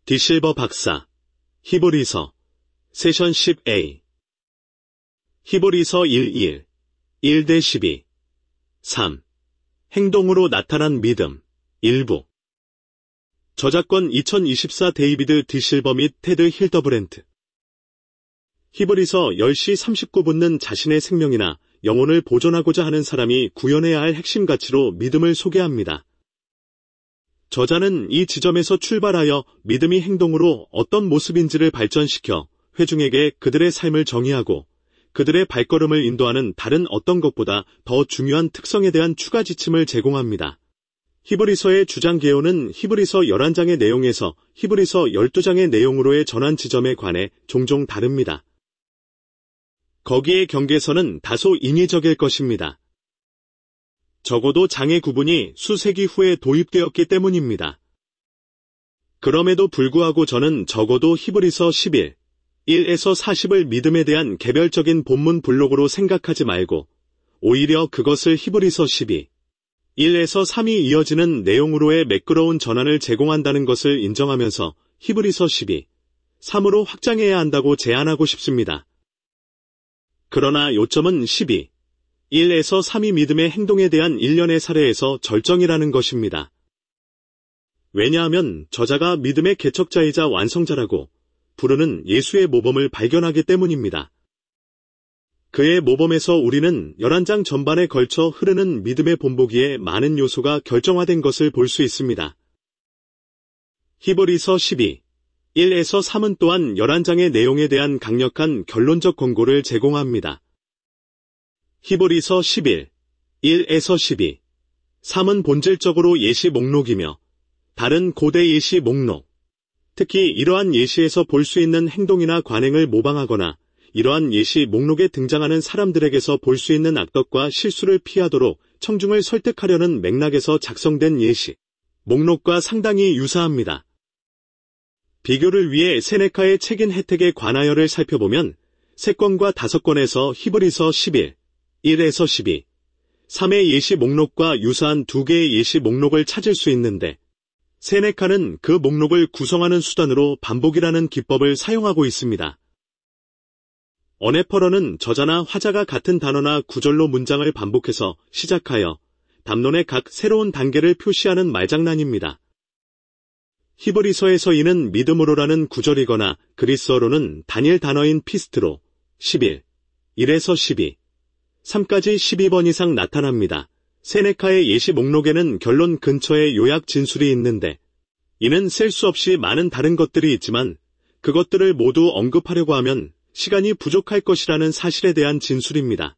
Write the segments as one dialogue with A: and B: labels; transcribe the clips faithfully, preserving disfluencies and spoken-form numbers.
A: 디실버 박사, 히브리서, 세션 십 에이. 히브리서 일 일, 일 대 십이. 삼. 행동으로 나타난 믿음, 일부. 저작권 이천이십사 데이비드 디실버 및 테드 힐더브랜트. 히브리서 열 시 삼십구 분은 자신의 생명이나 영혼을 보존하고자 하는 사람이 구현해야 할 핵심 가치로 믿음을 소개합니다. 저자는 이 지점에서 출발하여 믿음이 행동으로 어떤 모습인지를 발전시켜 회중에게 그들의 삶을 정의하고 그들의 발걸음을 인도하는 다른 어떤 것보다 더 중요한 특성에 대한 추가 지침을 제공합니다. 히브리서의 주장 개요는 히브리서 열한 장의 내용에서 히브리서 열두 장의 내용으로의 전환 지점에 관해 종종 다릅니다. 거기에 경계선은 다소 인위적일 것입니다. 적어도 장의 구분이 수세기 후에 도입되었기 때문입니다. 그럼에도 불구하고 저는 적어도 히브리서 십일, 일에서 사십을 믿음에 대한 개별적인 본문 블록으로 생각하지 말고 오히려 그것을 히브리서 십이, 일에서 삼이 이어지는 내용으로의 매끄러운 전환을 제공한다는 것을 인정하면서 히브리서 십이, 삼으로 확장해야 한다고 제안하고 싶습니다. 그러나 요점은 십이, 일에서 삼이 믿음의 행동에 대한 일련의 사례에서 절정이라는 것입니다. 왜냐하면 저자가 믿음의 개척자이자 완성자라고 부르는 예수의 모범을 발견하기 때문입니다. 그의 모범에서 우리는 열한 장 전반에 걸쳐 흐르는 믿음의 본보기에 많은 요소가 결정화된 것을 볼 수 있습니다. 히브리서 십이, 일에서 삼은 또한 열한 장의 내용에 대한 강력한 결론적 권고를 제공합니다. 히브리서 십일, 일에서 십이, 삼은 본질적으로 예시 목록이며 다른 고대 예시 목록, 특히 이러한 예시에서 볼 수 있는 행동이나 관행을 모방하거나 이러한 예시 목록에 등장하는 사람들에게서 볼 수 있는 악덕과 실수를 피하도록 청중을 설득하려는 맥락에서 작성된 예시 목록과 상당히 유사합니다. 비교를 위해 세네카의 책인 혜택에 관하여를 살펴보면 세 권과 다섯 권에서 히브리서 십일, 일에서 십이, 삼의 예시 목록과 유사한 두 개의 예시 목록을 찾을 수 있는데 세네카는 그 목록을 구성하는 수단으로 반복이라는 기법을 사용하고 있습니다. 어네퍼러는 저자나 화자가 같은 단어나 구절로 문장을 반복해서 시작하여 담론의 각 새로운 단계를 표시하는 말장난입니다. 히브리서에서 이는 믿음으로라는 구절이거나 그리스어로는 단일 단어인 피스트로 십일, 일에서 십이, 삼까지 십이 번 이상 나타납니다. 세네카의 예시 목록에는 결론 근처에 요약 진술이 있는데 이는 셀 수 없이 많은 다른 것들이 있지만 그것들을 모두 언급하려고 하면 시간이 부족할 것이라는 사실에 대한 진술입니다.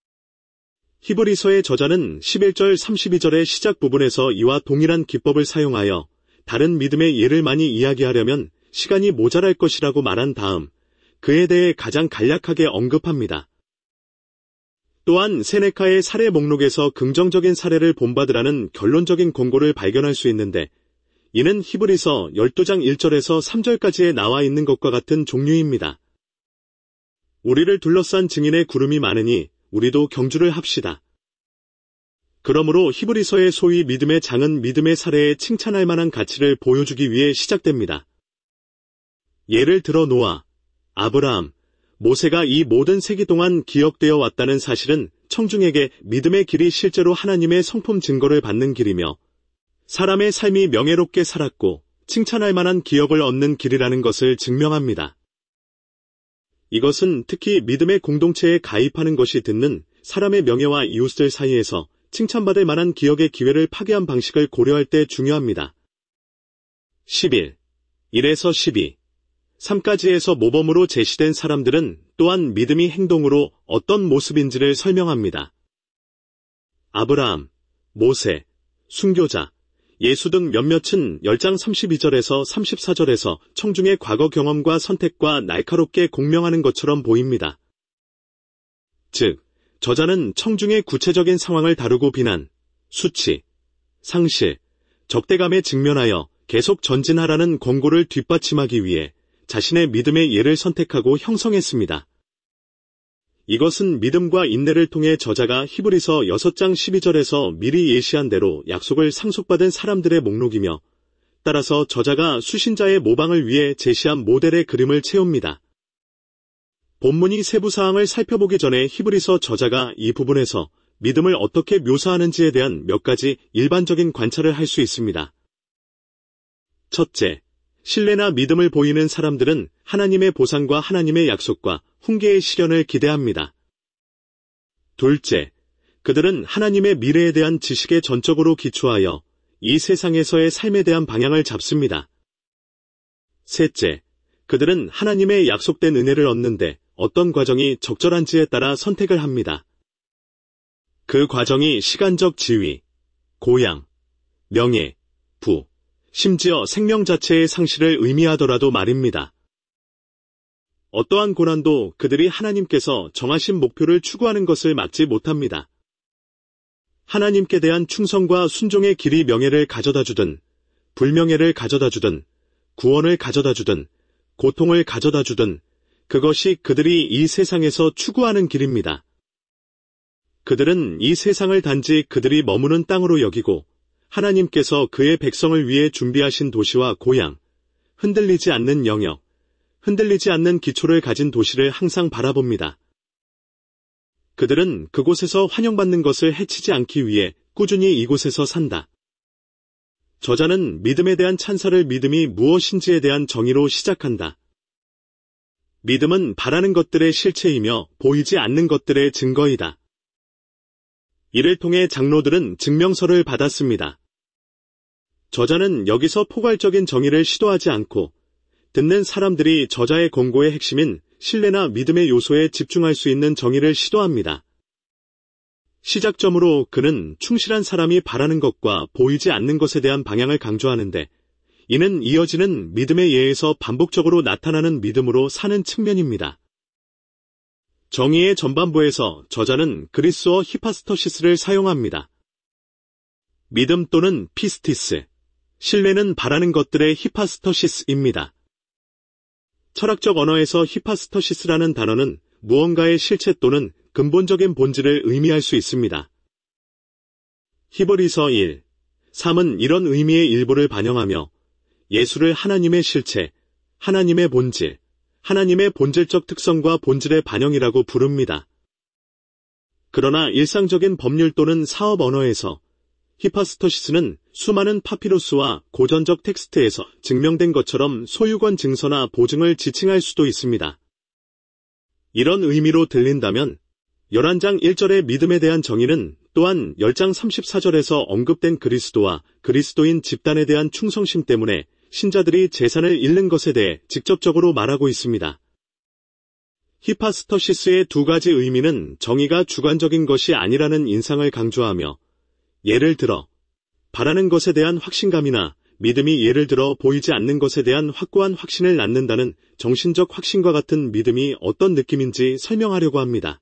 A: 히브리서의 저자는 십일 절 삼십이 절의 시작 부분에서 이와 동일한 기법을 사용하여 다른 믿음의 예를 많이 이야기하려면 시간이 모자랄 것이라고 말한 다음 그에 대해 가장 간략하게 언급합니다. 또한 세네카의 사례 목록에서 긍정적인 사례를 본받으라는 결론적인 권고를 발견할 수 있는데 이는 히브리서 열두 장 일 절에서 삼 절까지에 나와 있는 것과 같은 종류입니다. 우리를 둘러싼 증인의 구름이 많으니 우리도 경주를 합시다. 그러므로 히브리서의 소위 믿음의 장은 믿음의 사례에 칭찬할 만한 가치를 보여주기 위해 시작됩니다. 예를 들어 노아, 아브라함, 모세가 이 모든 세기 동안 기억되어 왔다는 사실은 청중에게 믿음의 길이 실제로 하나님의 성품 증거를 받는 길이며 사람의 삶이 명예롭게 살았고 칭찬할 만한 기억을 얻는 길이라는 것을 증명합니다. 이것은 특히 믿음의 공동체에 가입하는 것이 듣는 사람의 명예와 이웃들 사이에서 칭찬받을 만한 기억의 기회를 파괴한 방식을 고려할 때 중요합니다. 십일, 일에서 십이, 삼까지에서 모범으로 제시된 사람들은 또한 믿음이 행동으로 어떤 모습인지를 설명합니다. 아브라함, 모세, 순교자, 예수 등 몇몇은 열 장 삼십이 절에서 삼십사 절에서 청중의 과거 경험과 선택과 날카롭게 공명하는 것처럼 보입니다. 즉, 저자는 청중의 구체적인 상황을 다루고 비난, 수치, 상실, 적대감에 직면하여 계속 전진하라는 권고를 뒷받침하기 위해 자신의 믿음의 예를 선택하고 형성했습니다. 이것은 믿음과 인내를 통해 저자가 히브리서 여섯 장 십이 절에서 미리 예시한 대로 약속을 상속받은 사람들의 목록이며 따라서 저자가 수신자의 모방을 위해 제시한 모델의 그림을 채웁니다. 본문이 세부 사항을 살펴보기 전에 히브리서 저자가 이 부분에서 믿음을 어떻게 묘사하는지에 대한 몇 가지 일반적인 관찰을 할 수 있습니다. 첫째, 신뢰나 믿음을 보이는 사람들은 하나님의 보상과 하나님의 약속과 훈계의 실현을 기대합니다. 둘째, 그들은 하나님의 미래에 대한 지식에 전적으로 기초하여 이 세상에서의 삶에 대한 방향을 잡습니다. 셋째, 그들은 하나님의 약속된 은혜를 얻는데 어떤 과정이 적절한지에 따라 선택을 합니다. 그 과정이 시간적 지위, 고향, 명예, 부, 심지어 생명 자체의 상실을 의미하더라도 말입니다. 어떠한 고난도 그들이 하나님께서 정하신 목표를 추구하는 것을 막지 못합니다. 하나님께 대한 충성과 순종의 길이 명예를 가져다 주든, 불명예를 가져다 주든, 구원을 가져다 주든, 고통을 가져다 주든, 그것이 그들이 이 세상에서 추구하는 길입니다. 그들은 이 세상을 단지 그들이 머무는 땅으로 여기고 하나님께서 그의 백성을 위해 준비하신 도시와 고향, 흔들리지 않는 영역, 흔들리지 않는 기초를 가진 도시를 항상 바라봅니다. 그들은 그곳에서 환영받는 것을 해치지 않기 위해 꾸준히 이곳에서 산다. 저자는 믿음에 대한 찬사를 믿음이 무엇인지에 대한 정의로 시작한다. 믿음은 바라는 것들의 실체이며 보이지 않는 것들의 증거이다. 이를 통해 장로들은 증명서를 받았습니다. 저자는 여기서 포괄적인 정의를 시도하지 않고 듣는 사람들이 저자의 권고의 핵심인 신뢰나 믿음의 요소에 집중할 수 있는 정의를 시도합니다. 시작점으로 그는 충실한 사람이 바라는 것과 보이지 않는 것에 대한 방향을 강조하는데 이는 이어지는 믿음의 예에서 반복적으로 나타나는 믿음으로 사는 측면입니다. 정의의 전반부에서 저자는 그리스어 히파스터시스를 사용합니다. 믿음 또는 피스티스, 신뢰는 바라는 것들의 히파스터시스입니다. 철학적 언어에서 히파스터시스라는 단어는 무언가의 실체 또는 근본적인 본질을 의미할 수 있습니다. 히브리서 일, 삼은 이런 의미의 일부를 반영하며 예수를 하나님의 실체, 하나님의 본질, 하나님의 본질적 특성과 본질의 반영이라고 부릅니다. 그러나 일상적인 법률 또는 사업 언어에서 히파스터시스는 수많은 파피루스와 고전적 텍스트에서 증명된 것처럼 소유권 증서나 보증을 지칭할 수도 있습니다. 이런 의미로 들린다면 열한 장 일 절의 믿음에 대한 정의는 또한 십 장 삼십사 절에서 언급된 그리스도와 그리스도인 집단에 대한 충성심 때문에 신자들이 재산을 잃는 것에 대해 직접적으로 말하고 있습니다. 히파스터시스의 두 가지 의미는 정의가 주관적인 것이 아니라는 인상을 강조하며 예를 들어 바라는 것에 대한 확신감이나 믿음이 예를 들어 보이지 않는 것에 대한 확고한 확신을 낳는다는 정신적 확신과 같은 믿음이 어떤 느낌인지 설명하려고 합니다.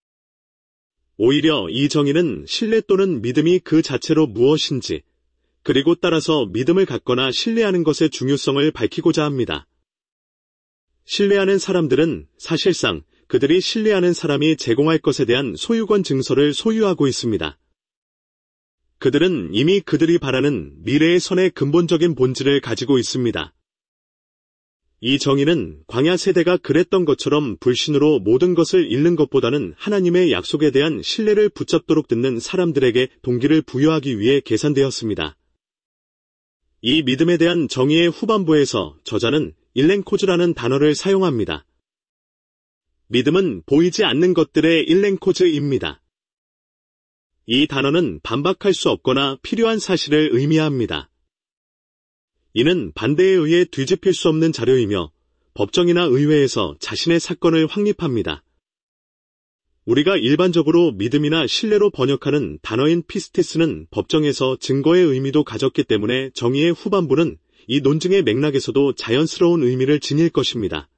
A: 오히려 이 정의는 신뢰 또는 믿음이 그 자체로 무엇인지 그리고 따라서 믿음을 갖거나 신뢰하는 것의 중요성을 밝히고자 합니다. 신뢰하는 사람들은 사실상 그들이 신뢰하는 사람이 제공할 것에 대한 소유권 증서를 소유하고 있습니다. 그들은 이미 그들이 바라는 미래의 선의 근본적인 본질을 가지고 있습니다. 이 정의는 광야 세대가 그랬던 것처럼 불신으로 모든 것을 잃는 것보다는 하나님의 약속에 대한 신뢰를 붙잡도록 듣는 사람들에게 동기를 부여하기 위해 계산되었습니다. 이 믿음에 대한 정의의 후반부에서 저자는 일렌코즈라는 단어를 사용합니다. 믿음은 보이지 않는 것들의 일렌코즈입니다. 이 단어는 반박할 수 없거나 필요한 사실을 의미합니다. 이는 반대에 의해 뒤집힐 수 없는 자료이며 법정이나 의회에서 자신의 사건을 확립합니다. 우리가 일반적으로 믿음이나 신뢰로 번역하는 단어인 피스티스는 법정에서 증거의 의미도 가졌기 때문에 정의의 후반부는 이 논증의 맥락에서도 자연스러운 의미를 지닐 것입니다.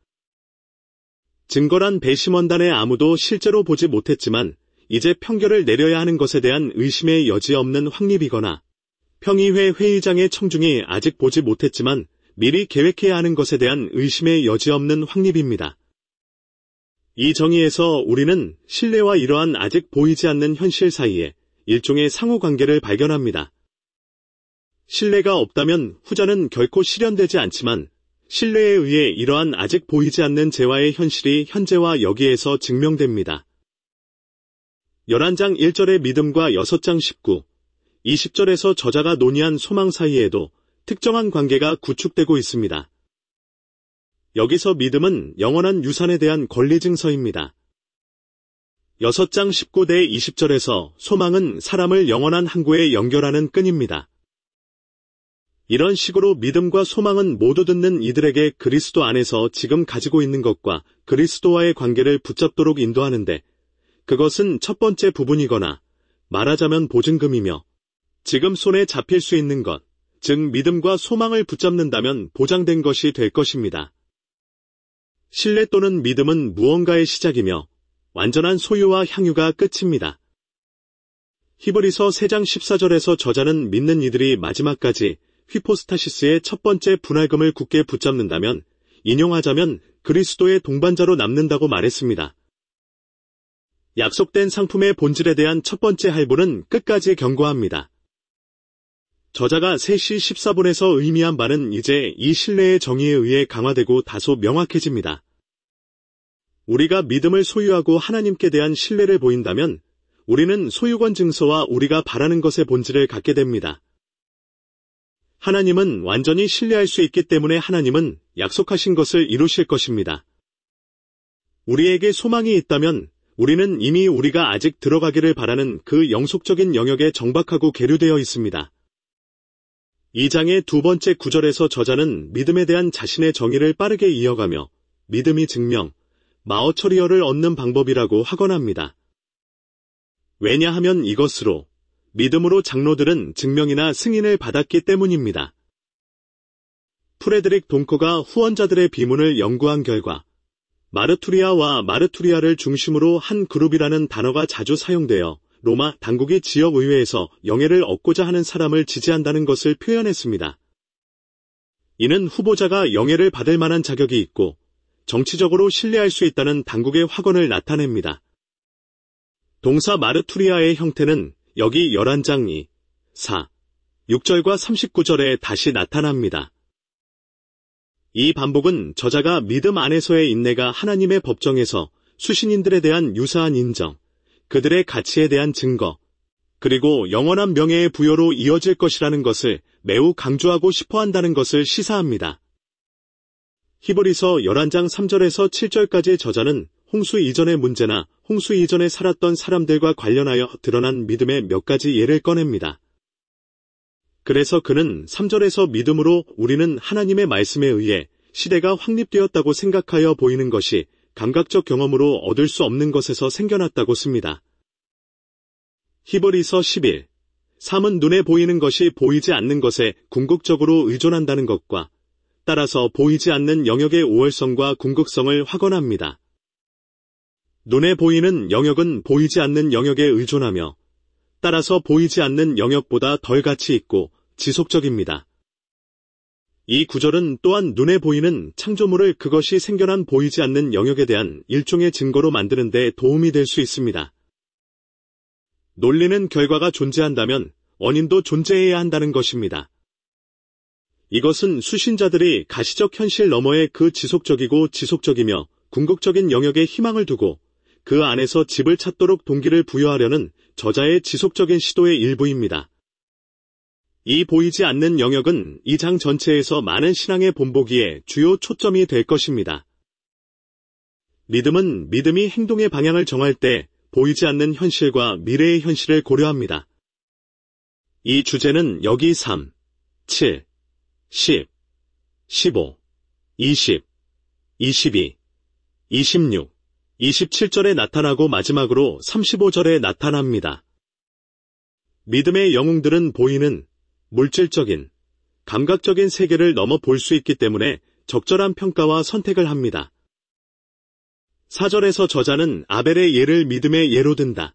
A: 증거란 배심원단의 아무도 실제로 보지 못했지만 이제 평결을 내려야 하는 것에 대한 의심의 여지 없는 확립이거나 평의회 회의장의 청중이 아직 보지 못했지만 미리 계획해야 하는 것에 대한 의심의 여지 없는 확립입니다. 이 정의에서 우리는 신뢰와 이러한 아직 보이지 않는 현실 사이에 일종의 상호관계를 발견합니다. 신뢰가 없다면 후자는 결코 실현되지 않지만 신뢰에 의해 이러한 아직 보이지 않는 재화의 현실이 현재와 여기에서 증명됩니다. 열한 장 일 절의 믿음과 여섯 장 십구, 이십 절에서 저자가 논의한 소망 사이에도 특정한 관계가 구축되고 있습니다. 여기서 믿음은 영원한 유산에 대한 권리 증서입니다. 여섯 장 십구 대 이십 절에서 소망은 사람을 영원한 항구에 연결하는 끈입니다. 이런 식으로 믿음과 소망은 모두 듣는 이들에게 그리스도 안에서 지금 가지고 있는 것과 그리스도와의 관계를 붙잡도록 인도하는데 그것은 첫 번째 부분이거나 말하자면 보증금이며 지금 손에 잡힐 수 있는 것, 즉 믿음과 소망을 붙잡는다면 보장된 것이 될 것입니다. 신뢰 또는 믿음은 무언가의 시작이며 완전한 소유와 향유가 끝입니다. 히브리서 세 장 십사 절에서 저자는 믿는 이들이 마지막까지 휘포스타시스의 첫 번째 분할금을 굳게 붙잡는다면 인용하자면 그리스도의 동반자로 남는다고 말했습니다. 약속된 상품의 본질에 대한 첫 번째 할부는 끝까지 경고합니다. 저자가 세 시 십사 분에서 의미한 바는 이제 이 신뢰의 정의에 의해 강화되고 다소 명확해집니다. 우리가 믿음을 소유하고 하나님께 대한 신뢰를 보인다면 우리는 소유권 증서와 우리가 바라는 것의 본질을 갖게 됩니다. 하나님은 완전히 신뢰할 수 있기 때문에 하나님은 약속하신 것을 이루실 것입니다. 우리에게 소망이 있다면 우리는 이미 우리가 아직 들어가기를 바라는 그 영속적인 영역에 정박하고 계류되어 있습니다. 이 장의 두 번째 구절에서 저자는 믿음에 대한 자신의 정의를 빠르게 이어가며 믿음이 증명, 마어처리어를 얻는 방법이라고 하건합니다. 왜냐하면 이것으로 믿음으로 장로들은 증명이나 승인을 받았기 때문입니다. 프레드릭 동커가 후원자들의 비문을 연구한 결과 마르투리아와 마르투리아를 중심으로 한 그룹이라는 단어가 자주 사용되어 로마 당국이 지역의회에서 영예를 얻고자 하는 사람을 지지한다는 것을 표현했습니다. 이는 후보자가 영예를 받을 만한 자격이 있고 정치적으로 신뢰할 수 있다는 당국의 확언을 나타냅니다. 동사 마르투리아의 형태는 여기 열한 장 이, 사, 육 절과 삼십구 절에 다시 나타납니다. 이 반복은 저자가 믿음 안에서의 인내가 하나님의 법정에서 수신인들에 대한 유사한 인정, 그들의 가치에 대한 증거, 그리고 영원한 명예의 부여로 이어질 것이라는 것을 매우 강조하고 싶어 한다는 것을 시사합니다. 히브리서 열한 장 삼 절에서 칠 절까지 저자는 홍수 이전의 문제나 홍수 이전에 살았던 사람들과 관련하여 드러난 믿음의 몇 가지 예를 꺼냅니다. 그래서 그는 삼 절에서 믿음으로 우리는 하나님의 말씀에 의해 시대가 확립되었다고 생각하여 보이는 것이 감각적 경험으로 얻을 수 없는 것에서 생겨났다고 씁니다. 히브리서 십일, 삼은 눈에 보이는 것이 보이지 않는 것에 궁극적으로 의존한다는 것과 따라서 보이지 않는 영역의 우월성과 궁극성을 확언합니다. 눈에 보이는 영역은 보이지 않는 영역에 의존하며 따라서 보이지 않는 영역보다 덜 가치 있고 지속적입니다. 이 구절은 또한 눈에 보이는 창조물을 그것이 생겨난 보이지 않는 영역에 대한 일종의 증거로 만드는 데 도움이 될 수 있습니다. 논리는 결과가 존재한다면 원인도 존재해야 한다는 것입니다. 이것은 수신자들이 가시적 현실 너머의 그 지속적이고 지속적이며 궁극적인 영역에 희망을 두고 그 안에서 집을 찾도록 동기를 부여하려는 저자의 지속적인 시도의 일부입니다. 이 보이지 않는 영역은 이 장 전체에서 많은 신앙의 본보기에 주요 초점이 될 것입니다. 믿음은 믿음이 행동의 방향을 정할 때 보이지 않는 현실과 미래의 현실을 고려합니다. 이 주제는 여기 삼, 칠, 십, 십오, 이십, 이십이, 이십육, 이십칠 절에 나타나고 마지막으로 삼십오 절에 나타납니다. 믿음의 영웅들은 보이는 물질적인, 감각적인 세계를 넘어 볼 수 있기 때문에 적절한 평가와 선택을 합니다. 사 절에서 저자는 아벨의 예를 믿음의 예로 든다.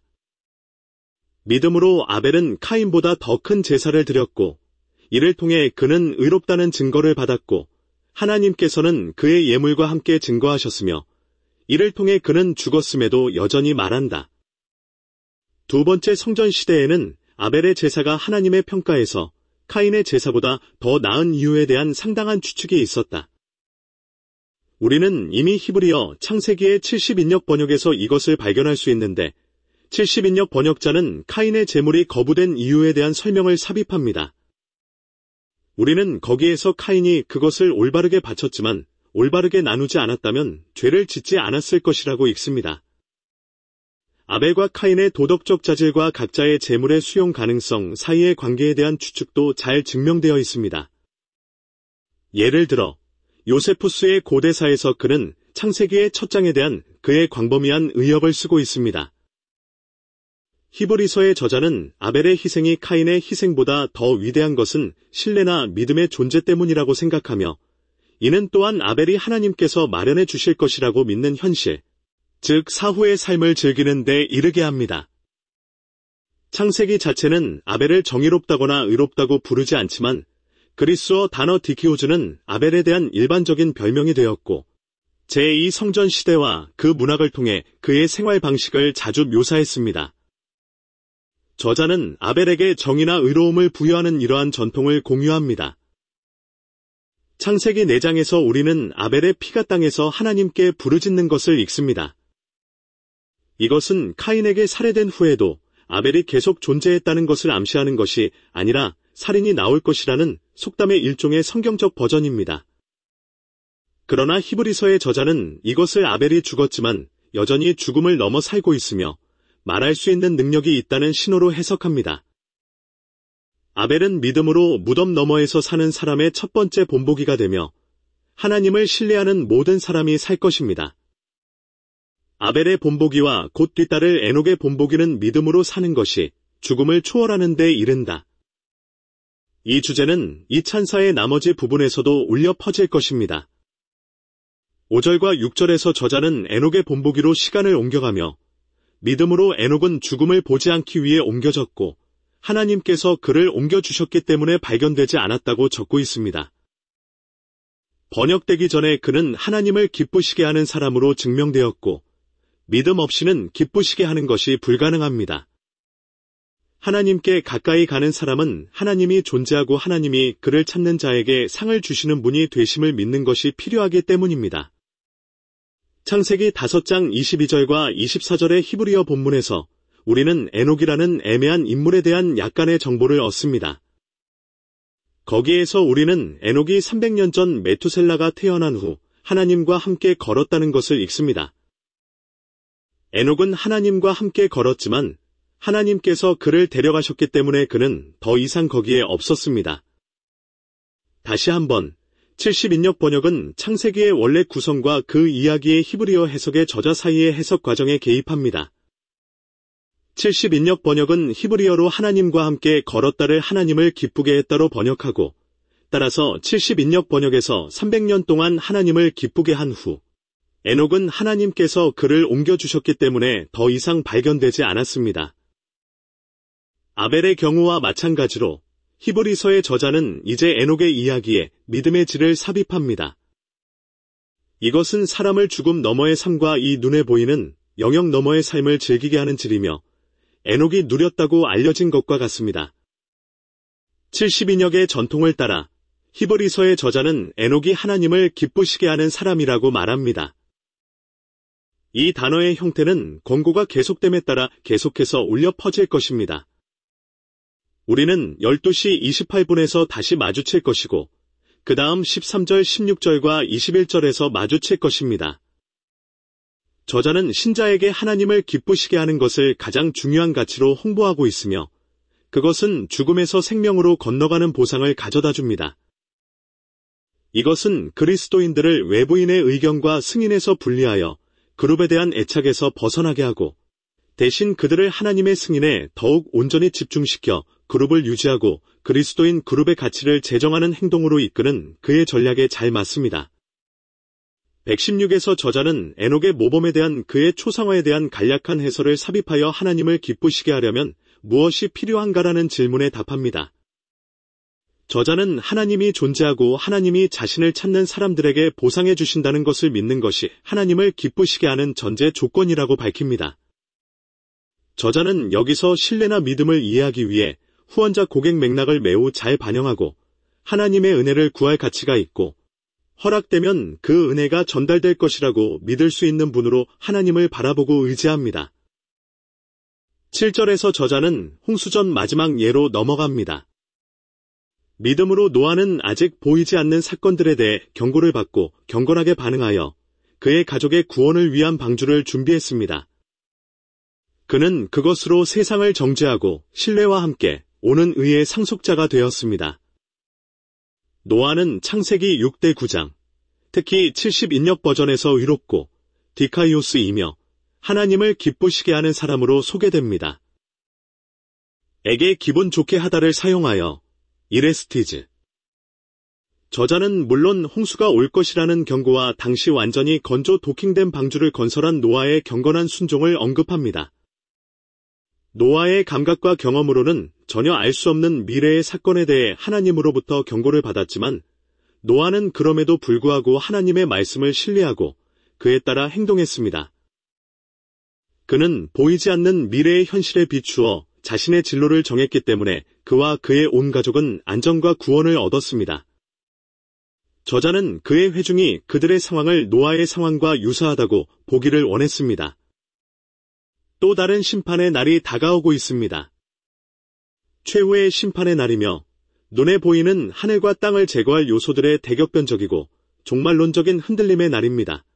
A: 믿음으로 아벨은 카인보다 더 큰 제사를 드렸고 이를 통해 그는 의롭다는 증거를 받았고 하나님께서는 그의 예물과 함께 증거하셨으며 이를 통해 그는 죽었음에도 여전히 말한다. 두 번째 성전 시대에는 아벨의 제사가 하나님의 평가에서 카인의 제사보다 더 나은 이유에 대한 상당한 추측이 있었다. 우리는 이미 히브리어 창세기의 칠십 인역 번역에서 이것을 발견할 수 있는데 칠십 인역 번역자는 카인의 제물이 거부된 이유에 대한 설명을 삽입합니다. 우리는 거기에서 카인이 그것을 올바르게 바쳤지만 올바르게 나누지 않았다면 죄를 짓지 않았을 것이라고 읽습니다. 아벨과 카인의 도덕적 자질과 각자의 제물의 수용 가능성 사이의 관계에 대한 추측도 잘 증명되어 있습니다. 예를 들어 요세푸스의 고대사에서 그는 창세기의 첫 장에 대한 그의 광범위한 의역을 쓰고 있습니다. 히브리서의 저자는 아벨의 희생이 카인의 희생보다 더 위대한 것은 신뢰나 믿음의 존재 때문이라고 생각하며 이는 또한 아벨이 하나님께서 마련해 주실 것이라고 믿는 현실, 즉 사후의 삶을 즐기는 데 이르게 합니다. 창세기 자체는 아벨을 정의롭다거나 의롭다고 부르지 않지만 그리스어 단어 디키오즈는 아벨에 대한 일반적인 별명이 되었고 제이 성전 시대와 그 문학을 통해 그의 생활 방식을 자주 묘사했습니다. 저자는 아벨에게 정의나 의로움을 부여하는 이러한 전통을 공유합니다. 창세기 네 장에서 우리는 아벨의 피가 땅에서 하나님께 부르짖는 것을 읽습니다. 이것은 카인에게 살해된 후에도 아벨이 계속 존재했다는 것을 암시하는 것이 아니라 살인이 나올 것이라는 속담의 일종의 성경적 버전입니다. 그러나 히브리서의 저자는 이것을 아벨이 죽었지만 여전히 죽음을 넘어 살고 있으며 말할 수 있는 능력이 있다는 신호로 해석합니다. 아벨은 믿음으로 무덤 너머에서 사는 사람의 첫 번째 본보기가 되며 하나님을 신뢰하는 모든 사람이 살 것입니다. 아벨의 본보기와 곧 뒤따를 에녹의 본보기는 믿음으로 사는 것이 죽음을 초월하는 데 이른다. 이 주제는 이 찬사의 나머지 부분에서도 울려 퍼질 것입니다. 오 절과 육 절에서 저자는 에녹의 본보기로 시간을 옮겨가며 믿음으로 에녹은 죽음을 보지 않기 위해 옮겨졌고 하나님께서 그를 옮겨주셨기 때문에 발견되지 않았다고 적고 있습니다. 번역되기 전에 그는 하나님을 기쁘시게 하는 사람으로 증명되었고 믿음 없이는 기쁘시게 하는 것이 불가능합니다. 하나님께 가까이 가는 사람은 하나님이 존재하고 하나님이 그를 찾는 자에게 상을 주시는 분이 되심을 믿는 것이 필요하기 때문입니다. 창세기 다섯 장 이십이 절과 이십사 절의 히브리어 본문에서 우리는 에녹이라는 애매한 인물에 대한 약간의 정보를 얻습니다. 거기에서 우리는 에녹이 삼백 년 전 메투셀라가 태어난 후 하나님과 함께 걸었다는 것을 읽습니다. 에녹은 하나님과 함께 걸었지만 하나님께서 그를 데려가셨기 때문에 그는 더 이상 거기에 없었습니다. 다시 한번 칠십 인역 번역은 창세기의 원래 구성과 그 이야기의 히브리어 해석의 저자 사이의 해석 과정에 개입합니다. 칠십 인역 번역은 히브리어로 하나님과 함께 걸었다를 하나님을 기쁘게 했다로 번역하고 따라서 칠십 인역 번역에서 삼백 년 동안 하나님을 기쁘게 한 후 에녹은 하나님께서 그를 옮겨주셨기 때문에 더 이상 발견되지 않았습니다. 아벨의 경우와 마찬가지로 히브리서의 저자는 이제 에녹의 이야기에 믿음의 질을 삽입합니다. 이것은 사람을 죽음 너머의 삶과 이 눈에 보이는 영역 너머의 삶을 즐기게 하는 질이며 에녹이 누렸다고 알려진 것과 같습니다. 칠십 인역의 전통을 따라 히브리서의 저자는 에녹이 하나님을 기쁘시게 하는 사람이라고 말합니다. 이 단어의 형태는 권고가 계속됨에 따라 계속해서 울려 퍼질 것입니다. 우리는 열두 시 이십팔 분에서 다시 마주칠 것이고 그 다음 십삼 절 십육 절과 이십일 절에서 마주칠 것입니다. 저자는 신자에게 하나님을 기쁘시게 하는 것을 가장 중요한 가치로 홍보하고 있으며 그것은 죽음에서 생명으로 건너가는 보상을 가져다 줍니다. 이것은 그리스도인들을 외부인의 의견과 승인에서 분리하여 그룹에 대한 애착에서 벗어나게 하고 대신 그들을 하나님의 승인에 더욱 온전히 집중시켜 그룹을 유지하고 그리스도인 그룹의 가치를 제정하는 행동으로 이끄는 그의 전략에 잘 맞습니다. 백십육에서 저자는 에녹의 모범에 대한 그의 초상화에 대한 간략한 해설을 삽입하여 하나님을 기쁘시게 하려면 무엇이 필요한가라는 질문에 답합니다. 저자는 하나님이 존재하고 하나님이 자신을 찾는 사람들에게 보상해 주신다는 것을 믿는 것이 하나님을 기쁘시게 하는 전제 조건이라고 밝힙니다. 저자는 여기서 신뢰나 믿음을 이해하기 위해 후원자 고객 맥락을 매우 잘 반영하고 하나님의 은혜를 구할 가치가 있고 허락되면 그 은혜가 전달될 것이라고 믿을 수 있는 분으로 하나님을 바라보고 의지합니다. 칠 절에서 저자는 홍수전 마지막 예로 넘어갑니다. 믿음으로 노아는 아직 보이지 않는 사건들에 대해 경고를 받고 경건하게 반응하여 그의 가족의 구원을 위한 방주를 준비했습니다. 그는 그것으로 세상을 정죄하고 신뢰와 함께 오는 의의 상속자가 되었습니다. 노아는 창세기 육 대 구 장, 특히 칠십 인역 버전에서 의롭고 디카이오스이며 하나님을 기쁘시게 하는 사람으로 소개됩니다. 에게 기분 좋게 하다를 사용하여 이레스티즈. 저자는 물론 홍수가 올 것이라는 경고와 당시 완전히 건조 도킹된 방주를 건설한 노아의 경건한 순종을 언급합니다. 노아의 감각과 경험으로는 전혀 알 수 없는 미래의 사건에 대해 하나님으로부터 경고를 받았지만 노아는 그럼에도 불구하고 하나님의 말씀을 신뢰하고 그에 따라 행동했습니다. 그는 보이지 않는 미래의 현실에 비추어 자신의 진로를 정했기 때문에 그와 그의 온 가족은 안전과 구원을 얻었습니다. 저자는 그의 회중이 그들의 상황을 노아의 상황과 유사하다고 보기를 원했습니다. 또 다른 심판의 날이 다가오고 있습니다. 최후의 심판의 날이며 눈에 보이는 하늘과 땅을 제거할 요소들의 대격변적이고 종말론적인 흔들림의 날입니다.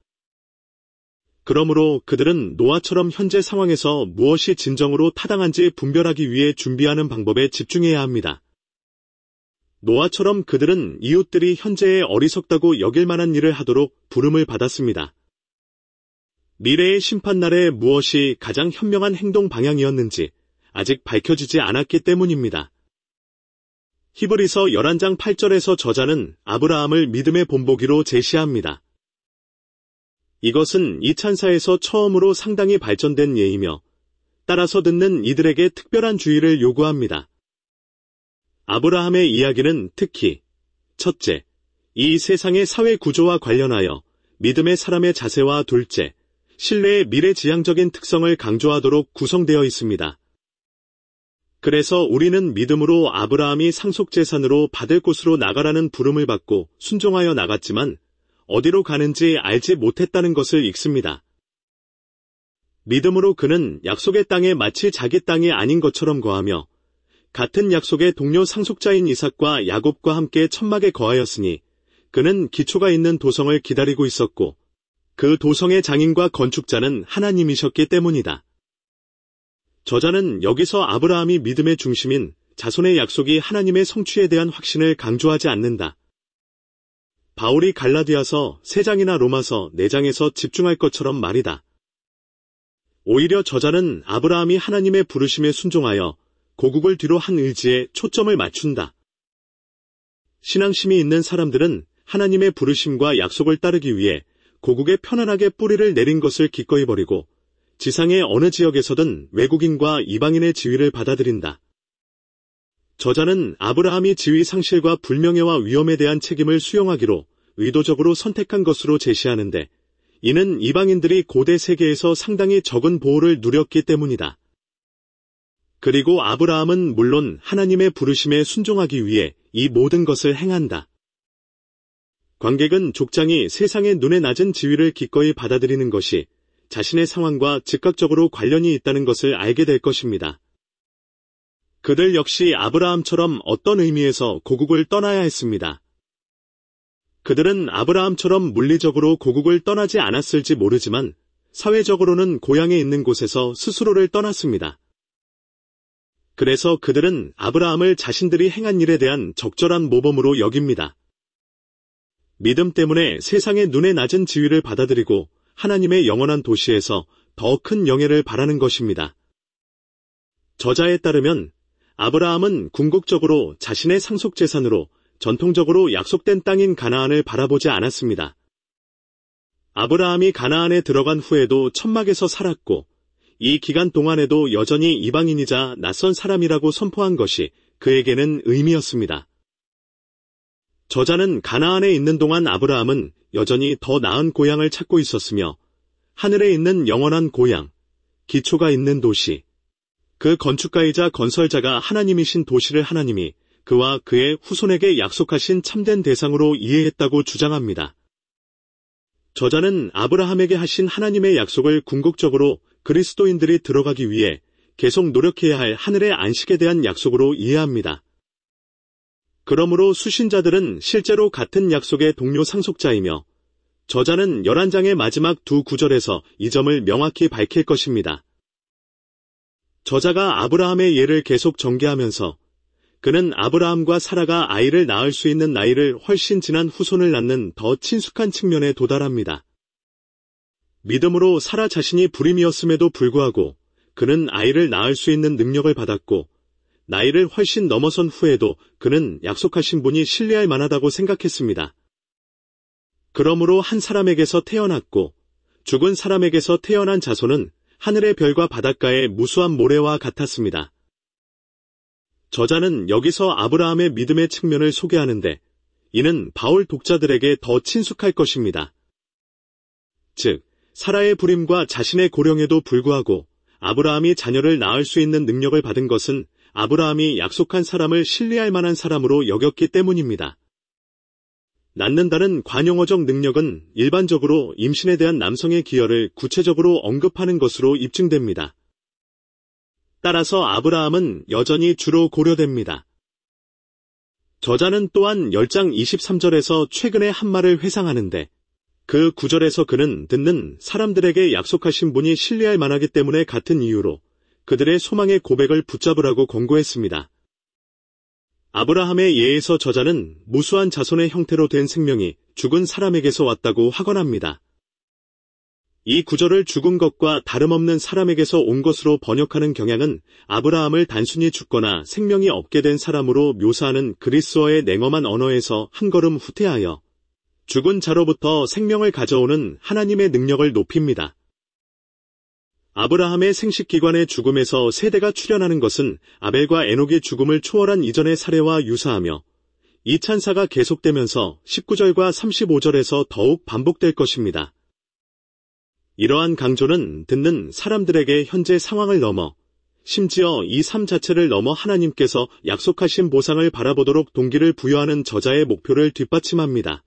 A: 그러므로 그들은 노아처럼 현재 상황에서 무엇이 진정으로 타당한지 분별하기 위해 준비하는 방법에 집중해야 합니다. 노아처럼 그들은 이웃들이 현재의 어리석다고 여길 만한 일을 하도록 부름을 받았습니다. 미래의 심판날에 무엇이 가장 현명한 행동 방향이었는지 아직 밝혀지지 않았기 때문입니다. 히브리서 열한 장 팔 절에서 저자는 아브라함을 믿음의 본보기로 제시합니다. 이것은 이 찬사에서 처음으로 상당히 발전된 예이며 따라서 듣는 이들에게 특별한 주의를 요구합니다. 아브라함의 이야기는 특히 첫째, 이 세상의 사회 구조와 관련하여 믿음의 사람의 자세와 둘째, 신뢰의 미래지향적인 특성을 강조하도록 구성되어 있습니다. 그래서 우리는 믿음으로 아브라함이 상속재산으로 받을 곳으로 나가라는 부름을 받고 순종하여 나갔지만 어디로 가는지 알지 못했다는 것을 읽습니다. 믿음으로 그는 약속의 땅에 마치 자기 땅이 아닌 것처럼 거하며 같은 약속의 동료 상속자인 이삭과 야곱과 함께 천막에 거하였으니 그는 기초가 있는 도성을 기다리고 있었고 그 도성의 장인과 건축자는 하나님이셨기 때문이다. 저자는 여기서 아브라함이 믿음의 중심인 자손의 약속이 하나님의 성취에 대한 확신을 강조하지 않는다. 바울이 갈라디아서 세 장이나 로마서 네 장에서 집중할 것처럼 말이다. 오히려 저자는 아브라함이 하나님의 부르심에 순종하여 고국을 뒤로 한 의지에 초점을 맞춘다. 신앙심이 있는 사람들은 하나님의 부르심과 약속을 따르기 위해 고국에 편안하게 뿌리를 내린 것을 기꺼이 버리고 지상의 어느 지역에서든 외국인과 이방인의 지위를 받아들인다. 저자는 아브라함이 지위 상실과 불명예와 위험에 대한 책임을 수용하기로 의도적으로 선택한 것으로 제시하는데 이는 이방인들이 고대 세계에서 상당히 적은 보호를 누렸기 때문이다. 그리고 아브라함은 물론 하나님의 부르심에 순종하기 위해 이 모든 것을 행한다. 관객은 족장이 세상의 눈에 낮은 지위를 기꺼이 받아들이는 것이 자신의 상황과 즉각적으로 관련이 있다는 것을 알게 될 것입니다. 그들 역시 아브라함처럼 어떤 의미에서 고국을 떠나야 했습니다. 그들은 아브라함처럼 물리적으로 고국을 떠나지 않았을지 모르지만 사회적으로는 고향에 있는 곳에서 스스로를 떠났습니다. 그래서 그들은 아브라함을 자신들이 행한 일에 대한 적절한 모범으로 여깁니다. 믿음 때문에 세상의 눈에 낮은 지위를 받아들이고 하나님의 영원한 도시에서 더 큰 영예를 바라는 것입니다. 저자에 따르면 아브라함은 궁극적으로 자신의 상속재산으로 전통적으로 약속된 땅인 가나안을 바라보지 않았습니다. 아브라함이 가나안에 들어간 후에도 천막에서 살았고 이 기간 동안에도 여전히 이방인이자 낯선 사람이라고 선포한 것이 그에게는 의미였습니다. 저자는 가나안에 있는 동안 아브라함은 여전히 더 나은 고향을 찾고 있었으며 하늘에 있는 영원한 고향, 기초가 있는 도시, 그 건축가이자 건설자가 하나님이신 도시를 하나님이 그와 그의 후손에게 약속하신 참된 대상으로 이해했다고 주장합니다. 저자는 아브라함에게 하신 하나님의 약속을 궁극적으로 그리스도인들이 들어가기 위해 계속 노력해야 할 하늘의 안식에 대한 약속으로 이해합니다. 그러므로 수신자들은 실제로 같은 약속의 동료 상속자이며 저자는 열한 장의 마지막 두 구절에서 이 점을 명확히 밝힐 것입니다. 저자가 아브라함의 예를 계속 전개하면서 그는 아브라함과 사라가 아이를 낳을 수 있는 나이를 훨씬 지난 후손을 낳는 더 친숙한 측면에 도달합니다. 믿음으로 사라 자신이 불임이었음에도 불구하고 그는 아이를 낳을 수 있는 능력을 받았고 나이를 훨씬 넘어선 후에도 그는 약속하신 분이 신뢰할 만하다고 생각했습니다. 그러므로 한 사람에게서 태어났고 죽은 사람에게서 태어난 자손은 하늘의 별과 바닷가의 무수한 모래와 같았습니다. 저자는 여기서 아브라함의 믿음의 측면을 소개하는데 이는 바울 독자들에게 더 친숙할 것입니다. 즉, 사라의 불임과 자신의 고령에도 불구하고 아브라함이 자녀를 낳을 수 있는 능력을 받은 것은 아브라함이 약속한 사람을 신뢰할 만한 사람으로 여겼기 때문입니다. 낳는다는 관용어적 능력은 일반적으로 임신에 대한 남성의 기여를 구체적으로 언급하는 것으로 입증됩니다. 따라서 아브라함은 여전히 주로 고려됩니다. 저자는 또한 십 장 이십삼 절에서 최근의 한 말을 회상하는데 그 구절에서 그는 듣는 사람들에게 약속하신 분이 신뢰할 만하기 때문에 같은 이유로 그들의 소망의 고백을 붙잡으라고 권고했습니다. 아브라함의 예에서 저자는 무수한 자손의 형태로 된 생명이 죽은 사람에게서 왔다고 확언합니다. 이 구절을 죽은 것과 다름없는 사람에게서 온 것으로 번역하는 경향은 아브라함을 단순히 죽거나 생명이 없게 된 사람으로 묘사하는 그리스어의 냉엄한 언어에서 한 걸음 후퇴하여 죽은 자로부터 생명을 가져오는 하나님의 능력을 높입니다. 아브라함의 생식기관의 죽음에서 세대가 출현하는 것은 아벨과 에녹의 죽음을 초월한 이전의 사례와 유사하며 이 찬사가 계속되면서 십구 절과 삼십오 절에서 더욱 반복될 것입니다. 이러한 강조는 듣는 사람들에게 현재 상황을 넘어 심지어 이 삶 자체를 넘어 하나님께서 약속하신 보상을 바라보도록 동기를 부여하는 저자의 목표를 뒷받침합니다.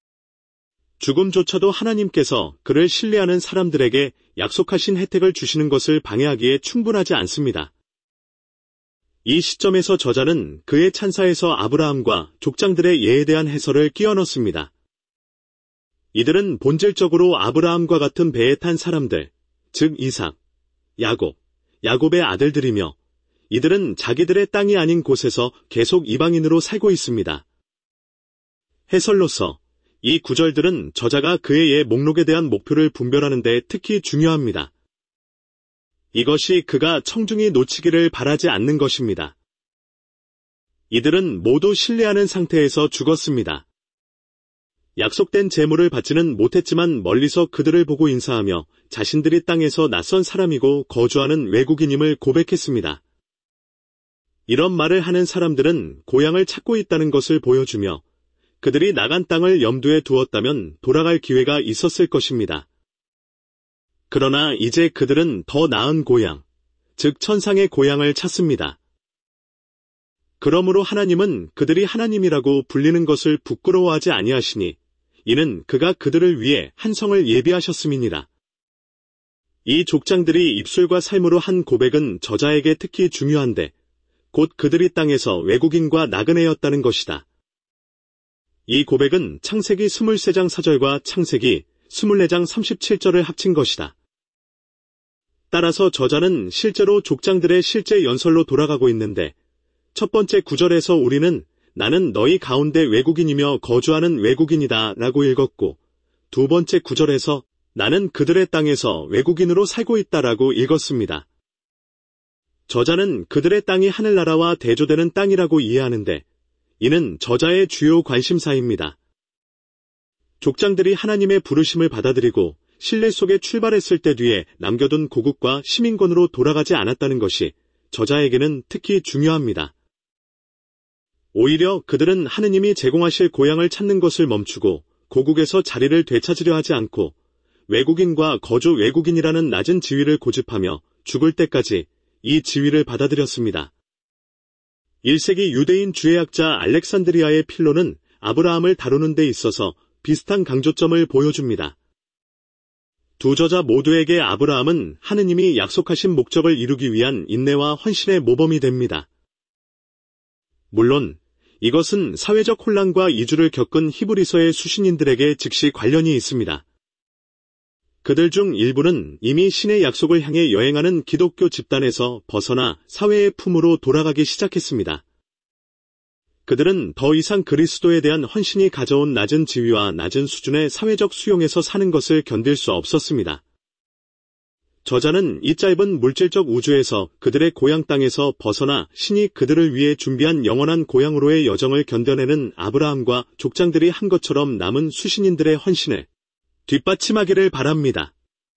A: 죽음조차도 하나님께서 그를 신뢰하는 사람들에게 약속하신 혜택을 주시는 것을 방해하기에 충분하지 않습니다. 이 시점에서 저자는 그의 찬사에서 아브라함과 족장들의 예에 대한 해설을 끼워 넣습니다. 이들은 본질적으로 아브라함과 같은 배에 탄 사람들, 즉 이삭, 야곱, 야곱의 아들들이며 이들은 자기들의 땅이 아닌 곳에서 계속 이방인으로 살고 있습니다. 해설로서 이 구절들은 저자가 그의 예 목록에 대한 목표를 분별하는 데 특히 중요합니다. 이것이 그가 청중이 놓치기를 바라지 않는 것입니다. 이들은 모두 신뢰하는 상태에서 죽었습니다. 약속된 재물을 받지는 못했지만 멀리서 그들을 보고 인사하며 자신들이 땅에서 낯선 사람이고 거주하는 외국인임을 고백했습니다. 이런 말을 하는 사람들은 고향을 찾고 있다는 것을 보여주며 그들이 나간 땅을 염두에 두었다면 돌아갈 기회가 있었을 것입니다. 그러나 이제 그들은 더 나은 고향, 즉 천상의 고향을 찾습니다. 그러므로 하나님은 그들이 하나님이라고 불리는 것을 부끄러워하지 아니하시니 이는 그가 그들을 위해 한 성을 예비하셨음이니라. 이 족장들이 입술과 삶으로 한 고백은 저자에게 특히 중요한데 곧 그들이 땅에서 외국인과 나그네였다는 것이다. 이 고백은 창세기 이십삼 장 사 절과 창세기 이십사 장 삼십칠 절을 합친 것이다. 따라서 저자는 실제로 족장들의 실제 연설로 돌아가고 있는데 첫 번째 구절에서 우리는 나는 너희 가운데 외국인이며 거주하는 외국인이다 라고 읽었고 두 번째 구절에서 나는 그들의 땅에서 외국인으로 살고 있다라고 읽었습니다. 저자는 그들의 땅이 하늘나라와 대조되는 땅이라고 이해하는데 이는 저자의 주요 관심사입니다. 족장들이 하나님의 부르심을 받아들이고 신뢰 속에 출발했을 때 뒤에 남겨둔 고국과 시민권으로 돌아가지 않았다는 것이 저자에게는 특히 중요합니다. 오히려 그들은 하느님이 제공하실 고향을 찾는 것을 멈추고 고국에서 자리를 되찾으려 하지 않고 외국인과 거주 외국인이라는 낮은 지위를 고집하며 죽을 때까지 이 지위를 받아들였습니다. 일 세기 유대인 주해학자 알렉산드리아의 필로는 아브라함을 다루는 데 있어서 비슷한 강조점을 보여줍니다. 두 저자 모두에게 아브라함은 하느님이 약속하신 목적을 이루기 위한 인내와 헌신의 모범이 됩니다. 물론 이것은 사회적 혼란과 이주를 겪은 히브리서의 수신인들에게 즉시 관련이 있습니다. 그들 중 일부는 이미 신의 약속을 향해 여행하는 기독교 집단에서 벗어나 사회의 품으로 돌아가기 시작했습니다. 그들은 더 이상 그리스도에 대한 헌신이 가져온 낮은 지위와 낮은 수준의 사회적 수용에서 사는 것을 견딜 수 없었습니다. 저자는 이 짧은 물질적 우주에서 그들의 고향 땅에서 벗어나 신이 그들을 위해 준비한 영원한 고향으로의 여정을 견뎌내는 아브라함과 족장들이 한 것처럼 남은 수신인들의 헌신을 뒷받침하기를 바랍니다.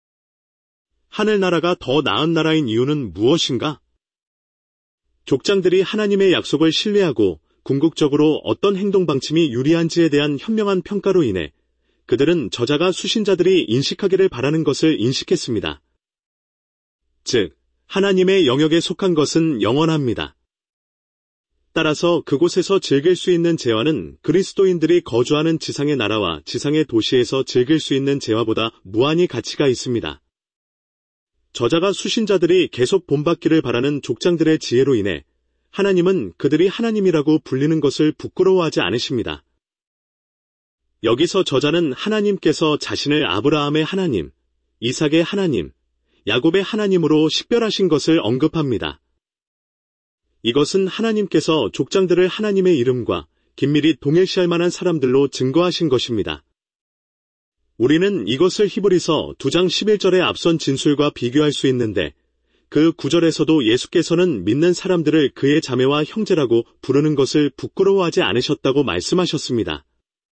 A: 하늘나라가 더 나은 나라인 이유는 무엇인가? 족장들이 하나님의 약속을 신뢰하고 궁극적으로 어떤 행동 방침이 유리한지에 대한 현명한 평가로 인해 그들은 저자가 수신자들이 인식하기를 바라는 것을 인식했습니다. 즉, 하나님의 영역에 속한 것은 영원합니다. 따라서 그곳에서 즐길 수 있는 재화는 그리스도인들이 거주하는 지상의 나라와 지상의 도시에서 즐길 수 있는 재화보다 무한히 가치가 있습니다. 저자가 수신자들이 계속 본받기를 바라는 족장들의 지혜로 인해 하나님은 그들이 하나님이라고 불리는 것을 부끄러워하지 않으십니다. 여기서 저자는 하나님께서 자신을 아브라함의 하나님, 이삭의 하나님, 야곱의 하나님으로 식별하신 것을 언급합니다. 이것은 하나님께서 족장들을 하나님의 이름과 긴밀히 동일시할 만한 사람들로 증거하신 것입니다. 우리는 이것을 히브리서 두 장 십일 절의 앞선 진술과 비교할 수 있는데 그 구절에서도 예수께서는 믿는 사람들을 그의 자매와 형제라고 부르는 것을 부끄러워하지 않으셨다고 말씀하셨습니다.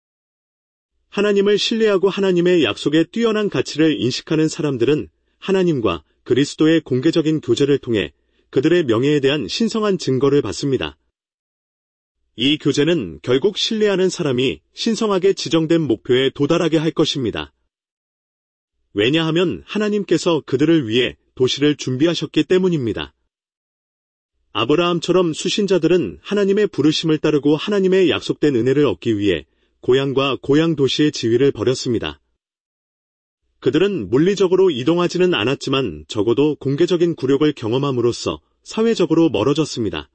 A: 하나님을 신뢰하고 하나님의 약속에 뛰어난 가치를 인식하는 사람들은 하나님과 그리스도의 공개적인 교제를 통해 그들의 명예에 대한 신성한 증거를 받습니다. 이 교제는 결국 신뢰하는 사람이 신성하게 지정된 목표에 도달하게 할 것입니다. 왜냐하면 하나님께서 그들을 위해 도시를 준비하셨기 때문입니다. 아브라함처럼 수신자들은 하나님의 부르심을 따르고 하나님의 약속된 은혜를 얻기 위해 고향과 고향 도시의 지위를 버렸습니다. 그들은 물리적으로 이동하지는 않았지만 적어도 공개적인 굴욕을 경험함으로써 사회적으로 멀어졌습니다.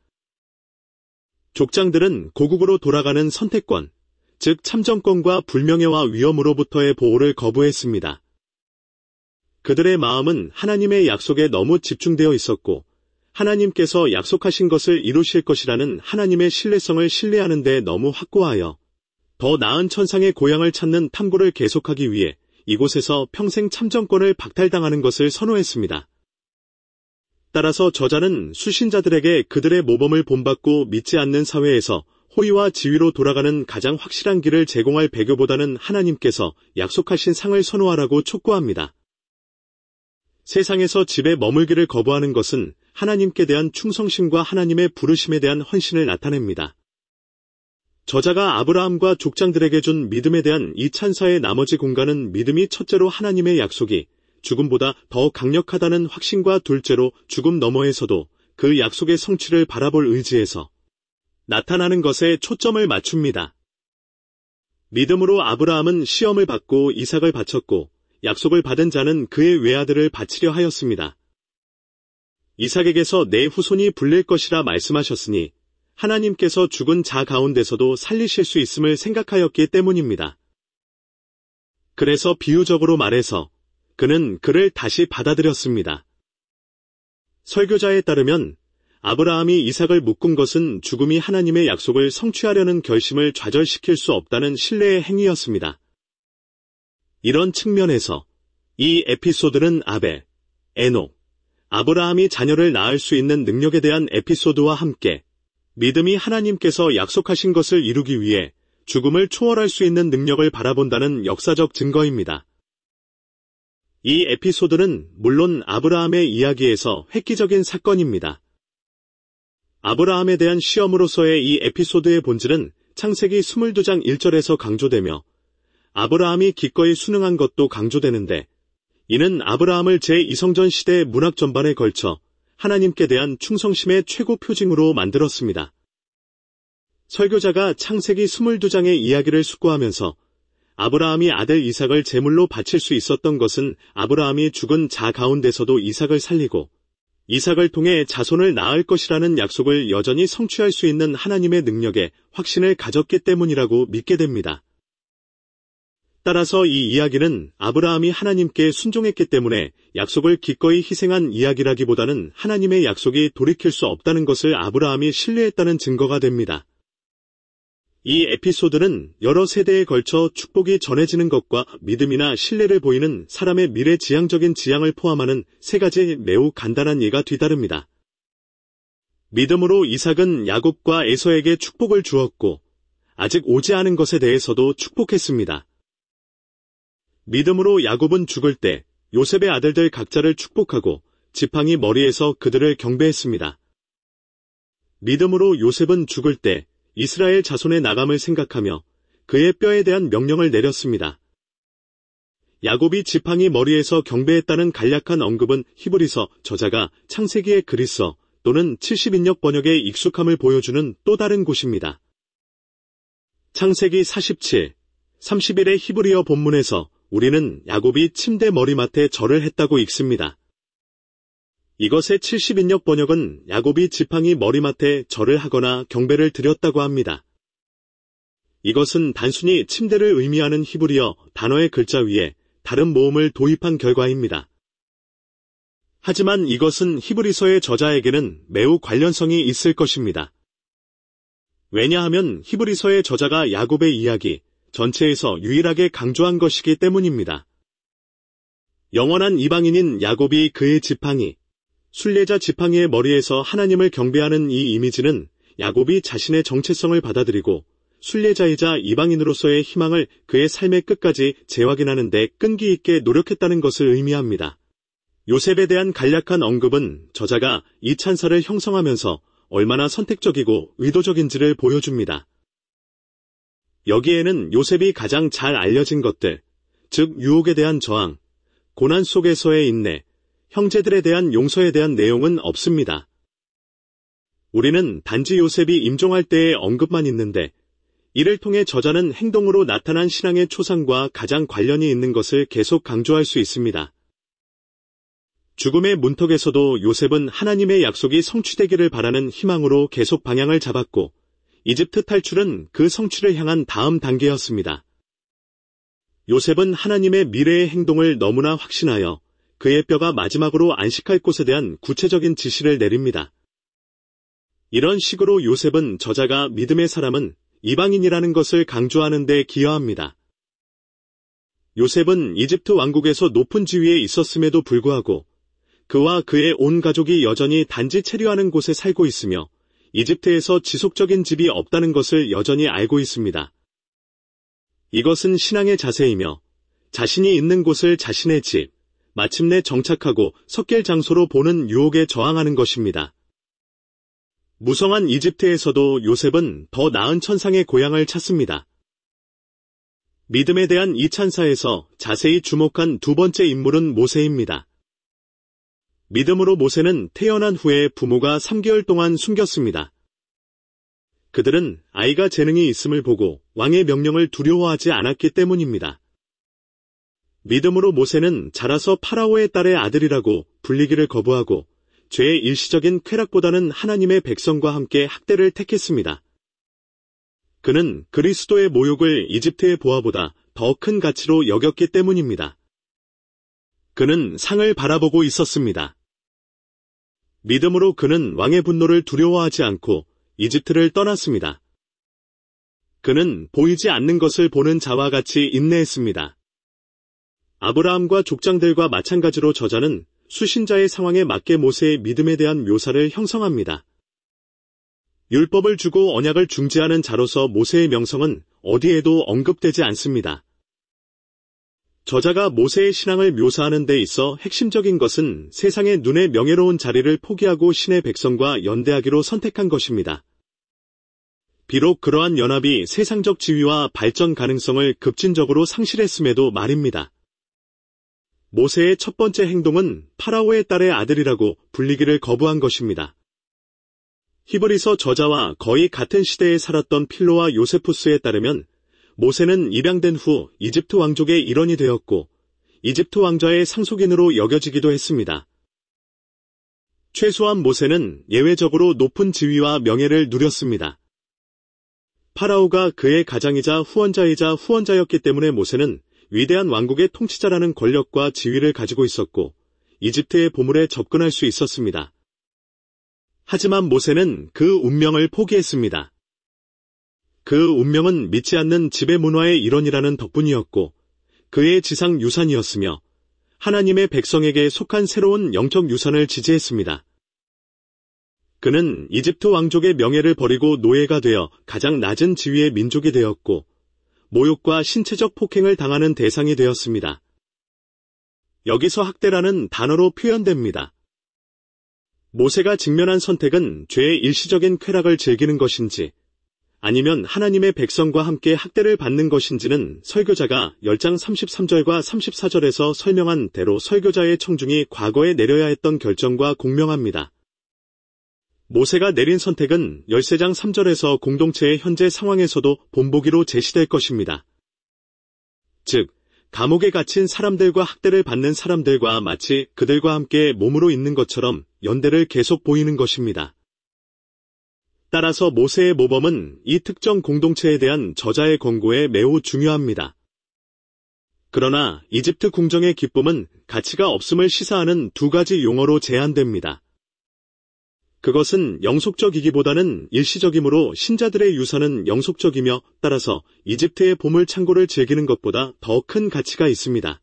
A: 족장들은 고국으로 돌아가는 선택권, 즉 참정권과 불명예와 위험으로부터의 보호를 거부했습니다. 그들의 마음은 하나님의 약속에 너무 집중되어 있었고 하나님께서 약속하신 것을 이루실 것이라는 하나님의 신뢰성을 신뢰하는 데 너무 확고하여 더 나은 천상의 고향을 찾는 탐구를 계속하기 위해 이곳에서 평생 참정권을 박탈당하는 것을 선호했습니다. 따라서 저자는 수신자들에게 그들의 모범을 본받고 믿지 않는 사회에서 호의와 지위로 돌아가는 가장 확실한 길을 제공할 배교보다는 하나님께서 약속하신 상을 선호하라고 촉구합니다. 세상에서 집에 머물기를 거부하는 것은 하나님께 대한 충성심과 하나님의 부르심에 대한 헌신을 나타냅니다. 저자가 아브라함과 족장들에게 준 믿음에 대한 이 찬사의 나머지 공간은 믿음이 첫째로 하나님의 약속이 죽음보다 더 강력하다는 확신과 둘째로 죽음 너머에서도 그 약속의 성취를 바라볼 의지에서 나타나는 것에 초점을 맞춥니다. 믿음으로 아브라함은 시험을 받고 이삭을 바쳤고 약속을 받은 자는 그의 외아들을 바치려 하였습니다. 이삭에게서 내 후손이 불릴 것이라 말씀하셨으니 하나님께서 죽은 자 가운데서도 살리실 수 있음을 생각하였기 때문입니다. 그래서 비유적으로 말해서 그는 그를 다시 받아들였습니다. 설교자에 따르면 아브라함이 이삭을 묶은 것은 죽음이 하나님의 약속을 성취하려는 결심을 좌절시킬 수 없다는 신뢰의 행위였습니다. 이런 측면에서 이 에피소드는 아벨, 에녹, 아브라함이 자녀를 낳을 수 있는 능력에 대한 에피소드와 함께 믿음이 하나님께서 약속하신 것을 이루기 위해 죽음을 초월할 수 있는 능력을 바라본다는 역사적 증거입니다. 이 에피소드는 물론 아브라함의 이야기에서 획기적인 사건입니다. 아브라함에 대한 시험으로서의 이 에피소드의 본질은 창세기 이십이 장 일 절에서 강조되며 아브라함이 기꺼이 순응한 것도 강조되는데 이는 아브라함을 제이성전 시대의 문학 전반에 걸쳐 하나님께 대한 충성심의 최고 표징으로 만들었습니다. 설교자가 창세기 이십이 장의 이야기를 숙고하면서 아브라함이 아들 이삭을 제물로 바칠 수 있었던 것은 아브라함이 죽은 자 가운데서도 이삭을 살리고 이삭을 통해 자손을 낳을 것이라는 약속을 여전히 성취할 수 있는 하나님의 능력에 확신을 가졌기 때문이라고 믿게 됩니다. 따라서 이 이야기는 아브라함이 하나님께 순종했기 때문에 약속을 기꺼이 희생한 이야기라기보다는 하나님의 약속이 돌이킬 수 없다는 것을 아브라함이 신뢰했다는 증거가 됩니다. 이 에피소드는 여러 세대에 걸쳐 축복이 전해지는 것과 믿음이나 신뢰를 보이는 사람의 미래지향적인 지향을 포함하는 세 가지 매우 간단한 예가 뒤따릅니다. 믿음으로 이삭은 야곱과 에서에게 축복을 주었고 아직 오지 않은 것에 대해서도 축복했습니다. 믿음으로 야곱은 죽을 때 요셉의 아들들 각자를 축복하고 지팡이 머리에서 그들을 경배했습니다. 믿음으로 요셉은 죽을 때 이스라엘 자손의 나감을 생각하며 그의 뼈에 대한 명령을 내렸습니다. 야곱이 지팡이 머리에서 경배했다는 간략한 언급은 히브리서 저자가 창세기의 그리스어 또는 칠십 인역 번역의 익숙함을 보여주는 또 다른 곳입니다. 창세기 사십칠, 삼십일의 히브리어 본문에서 우리는 야곱이 침대 머리맡에 절을 했다고 읽습니다. 이것의 칠십 인역 번역은 야곱이 지팡이 머리맡에 절을 하거나 경배를 드렸다고 합니다. 이것은 단순히 침대를 의미하는 히브리어 단어의 글자 위에 다른 모음을 도입한 결과입니다. 하지만 이것은 히브리서의 저자에게는 매우 관련성이 있을 것입니다. 왜냐하면 히브리서의 저자가 야곱의 이야기 전체에서 유일하게 강조한 것이기 때문입니다. 영원한 이방인인 야곱이 그의 지팡이, 순례자 지팡이의 머리에서 하나님을 경배하는 이 이미지는 야곱이 자신의 정체성을 받아들이고 순례자이자 이방인으로서의 희망을 그의 삶의 끝까지 재확인하는 데 끈기 있게 노력했다는 것을 의미합니다. 요셉에 대한 간략한 언급은 저자가 이 찬사를 형성하면서 얼마나 선택적이고 의도적인지를 보여줍니다. 여기에는 요셉이 가장 잘 알려진 것들, 즉 유혹에 대한 저항, 고난 속에서의 인내, 형제들에 대한 용서에 대한 내용은 없습니다. 우리는 단지 요셉이 임종할 때의 언급만 있는데 이를 통해 저자는 행동으로 나타난 신앙의 초상과 가장 관련이 있는 것을 계속 강조할 수 있습니다. 죽음의 문턱에서도 요셉은 하나님의 약속이 성취되기를 바라는 희망으로 계속 방향을 잡았고 이집트 탈출은 그 성취를 향한 다음 단계였습니다. 요셉은 하나님의 미래의 행동을 너무나 확신하여 그의 뼈가 마지막으로 안식할 곳에 대한 구체적인 지시를 내립니다. 이런 식으로 요셉은 저자가 믿음의 사람은 이방인이라는 것을 강조하는 데 기여합니다. 요셉은 이집트 왕국에서 높은 지위에 있었음에도 불구하고 그와 그의 온 가족이 여전히 단지 체류하는 곳에 살고 있으며 이집트에서 지속적인 집이 없다는 것을 여전히 알고 있습니다. 이것은 신앙의 자세이며 자신이 있는 곳을 자신의 집, 마침내 정착하고 섞일 장소로 보는 유혹에 저항하는 것입니다. 무성한 이집트에서도 요셉은 더 나은 천상의 고향을 찾습니다. 믿음에 대한 이 찬사에서 자세히 주목한 두 번째 인물은 모세입니다. 믿음으로 모세는 태어난 후에 부모가 삼 개월 동안 숨겼습니다. 그들은 아이가 재능이 있음을 보고 왕의 명령을 두려워하지 않았기 때문입니다. 믿음으로 모세는 자라서 파라오의 딸의 아들이라고 불리기를 거부하고 죄의 일시적인 쾌락보다는 하나님의 백성과 함께 학대를 택했습니다. 그는 그리스도의 모욕을 이집트의 보화보다 더 큰 가치로 여겼기 때문입니다. 그는 상을 바라보고 있었습니다. 믿음으로 그는 왕의 분노를 두려워하지 않고 이집트를 떠났습니다. 그는 보이지 않는 것을 보는 자와 같이 인내했습니다. 아브라함과 족장들과 마찬가지로 저자는 수신자의 상황에 맞게 모세의 믿음에 대한 묘사를 형성합니다. 율법을 주고 언약을 중지하는 자로서 모세의 명성은 어디에도 언급되지 않습니다. 저자가 모세의 신앙을 묘사하는 데 있어 핵심적인 것은 세상의 눈에 명예로운 자리를 포기하고 신의 백성과 연대하기로 선택한 것입니다. 비록 그러한 연합이 세상적 지위와 발전 가능성을 급진적으로 상실했음에도 말입니다. 모세의 첫 번째 행동은 파라오의 딸의 아들이라고 불리기를 거부한 것입니다. 히브리서 저자와 거의 같은 시대에 살았던 필로와 요세푸스에 따르면 모세는 입양된 후 이집트 왕족의 일원이 되었고 이집트 왕좌의 상속인으로 여겨지기도 했습니다. 최소한 모세는 예외적으로 높은 지위와 명예를 누렸습니다. 파라오가 그의 가장이자 후원자이자 후원자였기 때문에 모세는 위대한 왕국의 통치자라는 권력과 지위를 가지고 있었고 이집트의 보물에 접근할 수 있었습니다. 하지만 모세는 그 운명을 포기했습니다. 그 운명은 믿지 않는 지배 문화의 일원이라는 덕분이었고 그의 지상 유산이었으며 하나님의 백성에게 속한 새로운 영적 유산을 지지했습니다. 그는 이집트 왕족의 명예를 버리고 노예가 되어 가장 낮은 지위의 민족이 되었고 모욕과 신체적 폭행을 당하는 대상이 되었습니다. 여기서 학대라는 단어로 표현됩니다. 모세가 직면한 선택은 죄의 일시적인 쾌락을 즐기는 것인지 아니면 하나님의 백성과 함께 학대를 받는 것인지는 설교자가 십 장 삼십삼 절과 삼십사 절에서 설명한 대로 설교자의 청중이 과거에 내려야 했던 결정과 공명합니다. 모세가 내린 선택은 십삼 장 삼 절에서 공동체의 현재 상황에서도 본보기로 제시될 것입니다. 즉, 감옥에 갇힌 사람들과 학대를 받는 사람들과 마치 그들과 함께 몸으로 있는 것처럼 연대를 계속 보이는 것입니다. 따라서 모세의 모범은 이 특정 공동체에 대한 저자의 권고에 매우 중요합니다. 그러나 이집트 궁정의 기쁨은 가치가 없음을 시사하는 두 가지 용어로 제한됩니다. 그것은 영속적이기보다는 일시적이므로 신자들의 유산은 영속적이며 따라서 이집트의 보물 창고를 즐기는 것보다 더 큰 가치가 있습니다.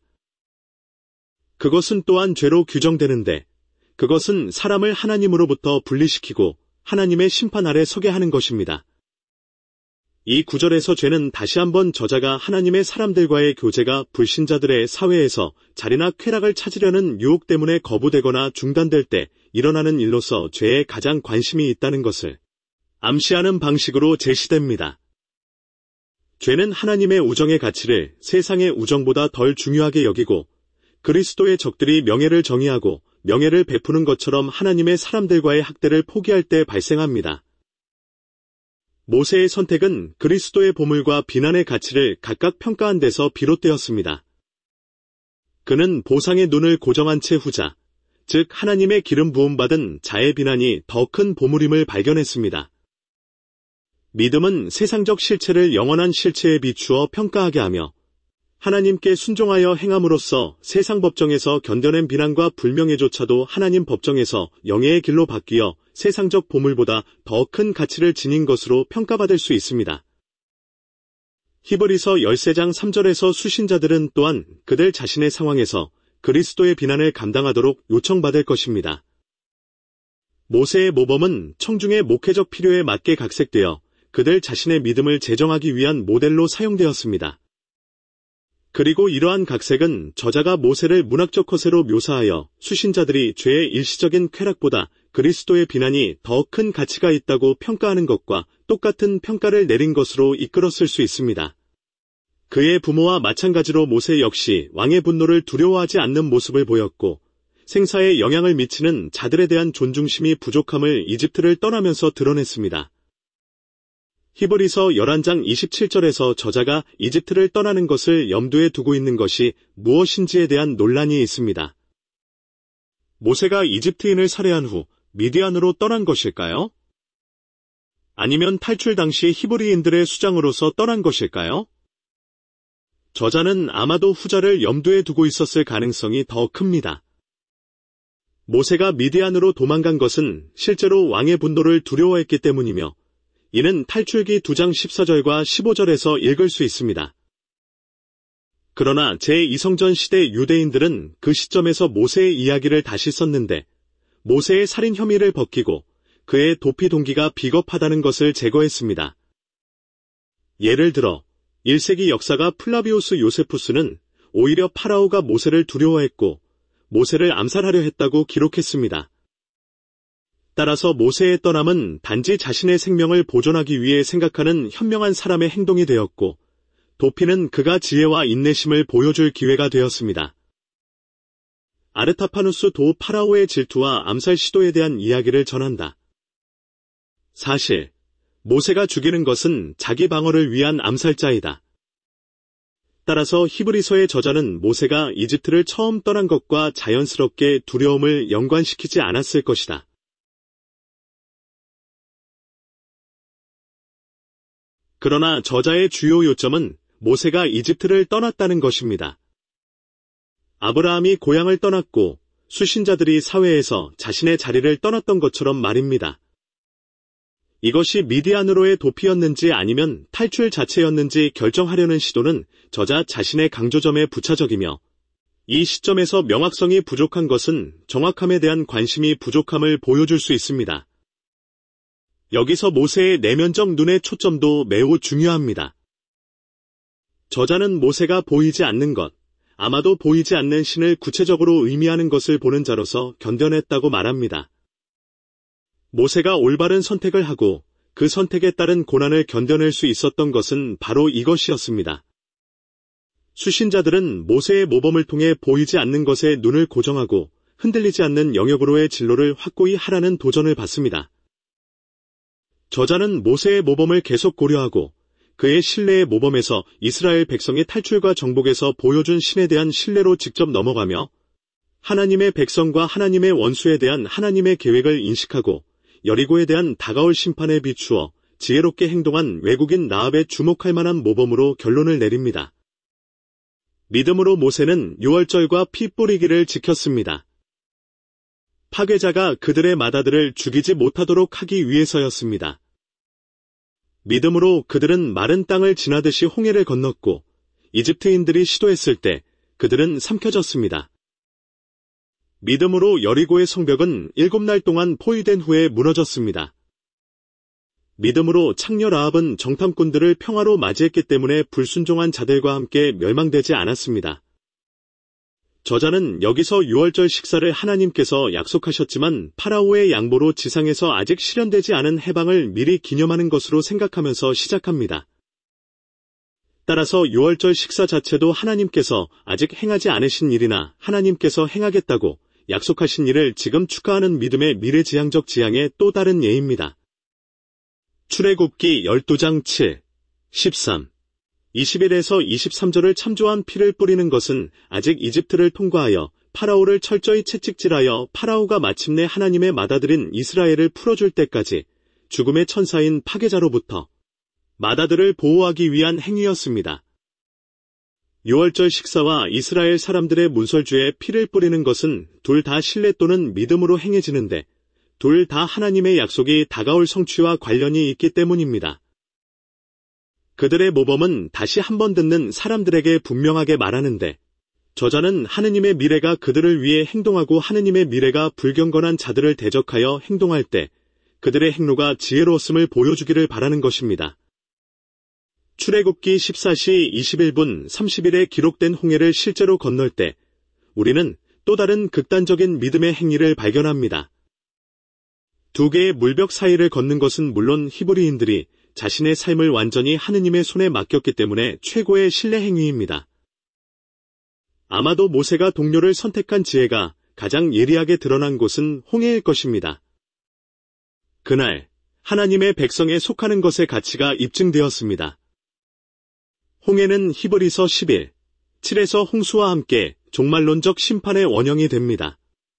A: 그것은 또한 죄로 규정되는데 그것은 사람을 하나님으로부터 분리시키고 하나님의 심판 아래 서게 하는 것입니다. 이 구절에서 죄는 다시 한번 저자가 하나님의 사람들과의 교제가 불신자들의 사회에서 자리나 쾌락을 찾으려는 유혹 때문에 거부되거나 중단될 때 일어나는 일로서 죄에 가장 관심이 있다는 것을 암시하는 방식으로 제시됩니다. 죄는 하나님의 우정의 가치를 세상의 우정보다 덜 중요하게 여기고 그리스도의 적들이 명예를 정의하고 명예를 베푸는 것처럼 하나님의 사람들과의 학대를 포기할 때 발생합니다. 모세의 선택은 그리스도의 보물과 비난의 가치를 각각 평가한 데서 비롯되었습니다. 그는 보상의 눈을 고정한 채 후자, 즉 하나님의 기름 부음받은 자의 비난이 더 큰 보물임을 발견했습니다. 믿음은 세상적 실체를 영원한 실체에 비추어 평가하게 하며 하나님께 순종하여 행함으로써 세상 법정에서 견뎌낸 비난과 불명예조차도 하나님 법정에서 영예의 길로 바뀌어 세상적 보물보다 더 큰 가치를 지닌 것으로 평가받을 수 있습니다. 히브리서 십삼 장 삼 절에서 수신자들은 또한 그들 자신의 상황에서 그리스도의 비난을 감당하도록 요청받을 것입니다. 모세의 모범은 청중의 목회적 필요에 맞게 각색되어 그들 자신의 믿음을 제정하기 위한 모델로 사용되었습니다. 그리고 이러한 각색은 저자가 모세를 문학적 허세로 묘사하여 수신자들이 죄의 일시적인 쾌락보다 그리스도의 비난이 더 큰 가치가 있다고 평가하는 것과 똑같은 평가를 내린 것으로 이끌었을 수 있습니다. 그의 부모와 마찬가지로 모세 역시 왕의 분노를 두려워하지 않는 모습을 보였고 생사에 영향을 미치는 자들에 대한 존중심이 부족함을 이집트를 떠나면서 드러냈습니다. 히브리서 십일 장 이십칠 절에서 저자가 이집트를 떠나는 것을 염두에 두고 있는 것이 무엇인지에 대한 논란이 있습니다. 모세가 이집트인을 살해한 후 미디안으로 떠난 것일까요? 아니면 탈출 당시 히브리인들의 수장으로서 떠난 것일까요? 저자는 아마도 후자를 염두에 두고 있었을 가능성이 더 큽니다. 모세가 미디안으로 도망간 것은 실제로 왕의 분노를 두려워했기 때문이며 이는 탈출기 이 장 십사 절과 십오 절에서 읽을 수 있습니다. 그러나 제이 성전 시대 유대인들은 그 시점에서 모세의 이야기를 다시 썼는데 모세의 살인 혐의를 벗기고 그의 도피 동기가 비겁하다는 것을 제거했습니다. 예를 들어 일 세기 역사가 플라비우스 요세푸스는 오히려 파라오가 모세를 두려워했고 모세를 암살하려 했다고 기록했습니다. 따라서 모세의 떠남은 단지 자신의 생명을 보존하기 위해 생각하는 현명한 사람의 행동이 되었고 도피는 그가 지혜와 인내심을 보여줄 기회가 되었습니다. 아르타파누스 도 파라오의 질투와 암살 시도에 대한 이야기를 전한다. 사실 모세가 죽이는 것은 자기 방어를 위한 암살자이다. 따라서 히브리서의 저자는 모세가 이집트를 처음 떠난 것과 자연스럽게 두려움을 연관시키지 않았을 것이다. 그러나 저자의 주요 요점은 모세가 이집트를 떠났다는 것입니다. 아브라함이 고향을 떠났고 수신자들이 사회에서 자신의 자리를 떠났던 것처럼 말입니다. 이것이 미디안으로의 도피였는지 아니면 탈출 자체였는지 결정하려는 시도는 저자 자신의 강조점에 부차적이며, 이 시점에서 명확성이 부족한 것은 정확함에 대한 관심이 부족함을 보여줄 수 있습니다. 여기서 모세의 내면적 눈의 초점도 매우 중요합니다. 저자는 모세가 보이지 않는 것, 아마도 보이지 않는 신을 구체적으로 의미하는 것을 보는 자로서 견뎌냈다고 말합니다. 모세가 올바른 선택을 하고 그 선택에 따른 고난을 견뎌낼 수 있었던 것은 바로 이것이었습니다. 수신자들은 모세의 모범을 통해 보이지 않는 것에 눈을 고정하고 흔들리지 않는 영역으로의 진로를 확고히 하라는 도전을 받습니다. 저자는 모세의 모범을 계속 고려하고 그의 신뢰의 모범에서 이스라엘 백성의 탈출과 정복에서 보여준 신에 대한 신뢰로 직접 넘어가며 하나님의 백성과 하나님의 원수에 대한 하나님의 계획을 인식하고 여리고에 대한 다가올 심판에 비추어 지혜롭게 행동한 외국인 라합에 주목할 만한 모범으로 결론을 내립니다. 믿음으로 모세는 유월절과 피 뿌리기를 지켰습니다. 파괴자가 그들의 맏아들을 죽이지 못하도록 하기 위해서였습니다. 믿음으로 그들은 마른 땅을 지나듯이 홍해를 건넜고 이집트인들이 시도했을 때 그들은 삼켜졌습니다. 믿음으로 여리고의 성벽은 일곱 날 동안 포위된 후에 무너졌습니다. 믿음으로 창녀 라합은 정탐꾼들을 평화로 맞이했기 때문에 불순종한 자들과 함께 멸망되지 않았습니다. 저자는 여기서 유월절 식사를 하나님께서 약속하셨지만 파라오의 양보로 지상에서 아직 실현되지 않은 해방을 미리 기념하는 것으로 생각하면서 시작합니다. 따라서 유월절 식사 자체도 하나님께서 아직 행하지 않으신 일이나 하나님께서 행하겠다고 약속하신 일을 지금 축하하는 믿음의 미래지향적 지향의 또 다른 예입니다. 출애굽기 십이 장 칠, 십삼, 이십일에서 이십삼 절을 참조한 피를 뿌리는 것은 아직 이집트를 통과하여 파라오를 철저히 채찍질하여 파라오가 마침내 하나님의 맏아들인 이스라엘을 풀어줄 때까지 죽음의 천사인 파괴자로부터 맏아들을 보호하기 위한 행위였습니다. 유월절 식사와 이스라엘 사람들의 문설주에 피를 뿌리는 것은 둘 다 신뢰 또는 믿음으로 행해지는데 둘 다 하나님의 약속이 다가올 성취와 관련이 있기 때문입니다. 그들의 모범은 다시 한번 듣는 사람들에게 분명하게 말하는데 저자는 하느님의 미래가 그들을 위해 행동하고 하느님의 미래가 불경건한 자들을 대적하여 행동할 때 그들의 행로가 지혜로웠음을 보여주기를 바라는 것입니다. 출애굽기 십사 시 이십일 분 삼십 일에 기록된 홍해를 실제로 건널 때 우리는 또 다른 극단적인 믿음의 행위를 발견합니다. 두 개의 물벽 사이를 걷는 것은 물론 히브리인들이 자신의 삶을 완전히 하느님의 손에 맡겼기 때문에 최고의 신뢰 행위입니다. 아마도 모세가 동료를 선택한 지혜가 가장 예리하게 드러난 곳은 홍해일 것입니다. 그날 하나님의 백성에 속하는 것의 가치가 입증되었습니다. 홍해는 히브리서 십일, 칠에서 홍수와 함께 종말론적 심판의 원형이 됩니다.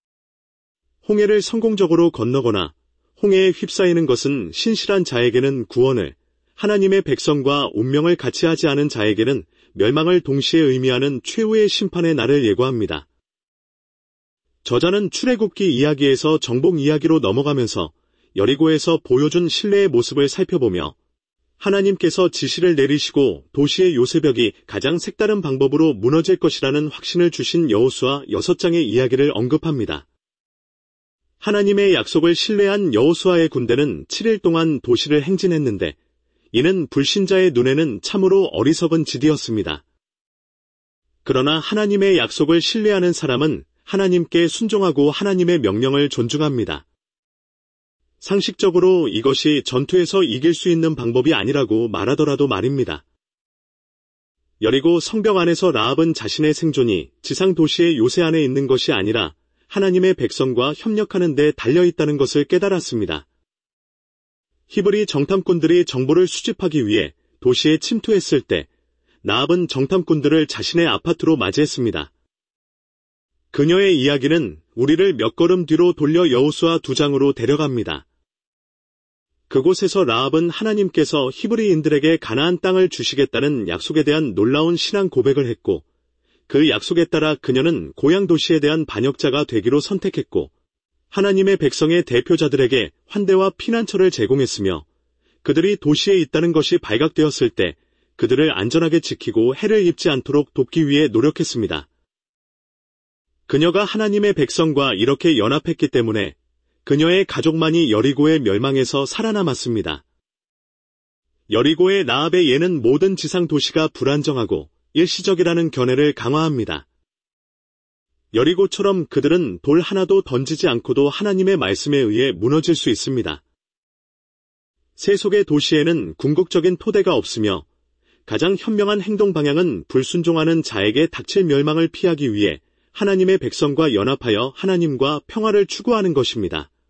A: 홍해를 성공적으로 건너거나 홍해에 휩싸이는 것은 신실한 자에게는 구원을, 하나님의 백성과 운명을 같이 하지 않은 자에게는 멸망을 동시에 의미하는 최후의 심판의 날을 예고합니다. 저자는 출애굽기 이야기에서 정복 이야기로 넘어가면서 여리고에서 보여준 신뢰의 모습을 살펴보며 하나님께서 지시를 내리시고 도시의 요새벽이 가장 색다른 방법으로 무너질 것이라는 확신을 주신 여호수아 여섯 장의 이야기를 언급합니다. 하나님의 약속을 신뢰한 여호수아의 군대는 칠 일 동안 도시를 행진했는데 이는 불신자의 눈에는 참으로 어리석은 짓이었습니다. 그러나 하나님의 약속을 신뢰하는 사람은 하나님께 순종하고 하나님의 명령을 존중합니다. 상식적으로 이것이 전투에서 이길 수 있는 방법이 아니라고 말하더라도 말입니다. 여리고 성벽 안에서 라합은 자신의 생존이 지상 도시의 요새 안에 있는 것이 아니라 하나님의 백성과 협력하는 데 달려있다는 것을 깨달았습니다. 히브리 정탐꾼들이 정보를 수집하기 위해 도시에 침투했을 때 라합은 정탐꾼들을 자신의 아파트로 맞이했습니다. 그녀의 이야기는 우리를 몇 걸음 뒤로 돌려 여호수아 두 장으로 데려갑니다. 그곳에서 라합은 하나님께서 히브리인들에게 가나안 땅을 주시겠다는 약속에 대한 놀라운 신앙 고백을 했고, 그 약속에 따라 그녀는 고향 도시에 대한 반역자가 되기로 선택했고, 하나님의 백성의 대표자들에게 환대와 피난처를 제공했으며, 그들이 도시에 있다는 것이 발각되었을 때 그들을 안전하게 지키고 해를 입지 않도록 돕기 위해 노력했습니다. 그녀가 하나님의 백성과 이렇게 연합했기 때문에 그녀의 가족만이 여리고의 멸망에서 살아남았습니다. 여리고의 라합의 예는 모든 지상 도시가 불안정하고 일시적이라는 견해를 강화합니다. 여리고처럼 그들은 돌 하나도 던지지 않고도 하나님의 말씀에 의해 무너질 수 있습니다. 세속의 도시에는 궁극적인 토대가 없으며 가장 현명한 행동 방향은 불순종하는 자에게 닥칠 멸망을 피하기 위해 하나님의 백성과 연합하여 하나님과 평화를 추구하는 것입니다.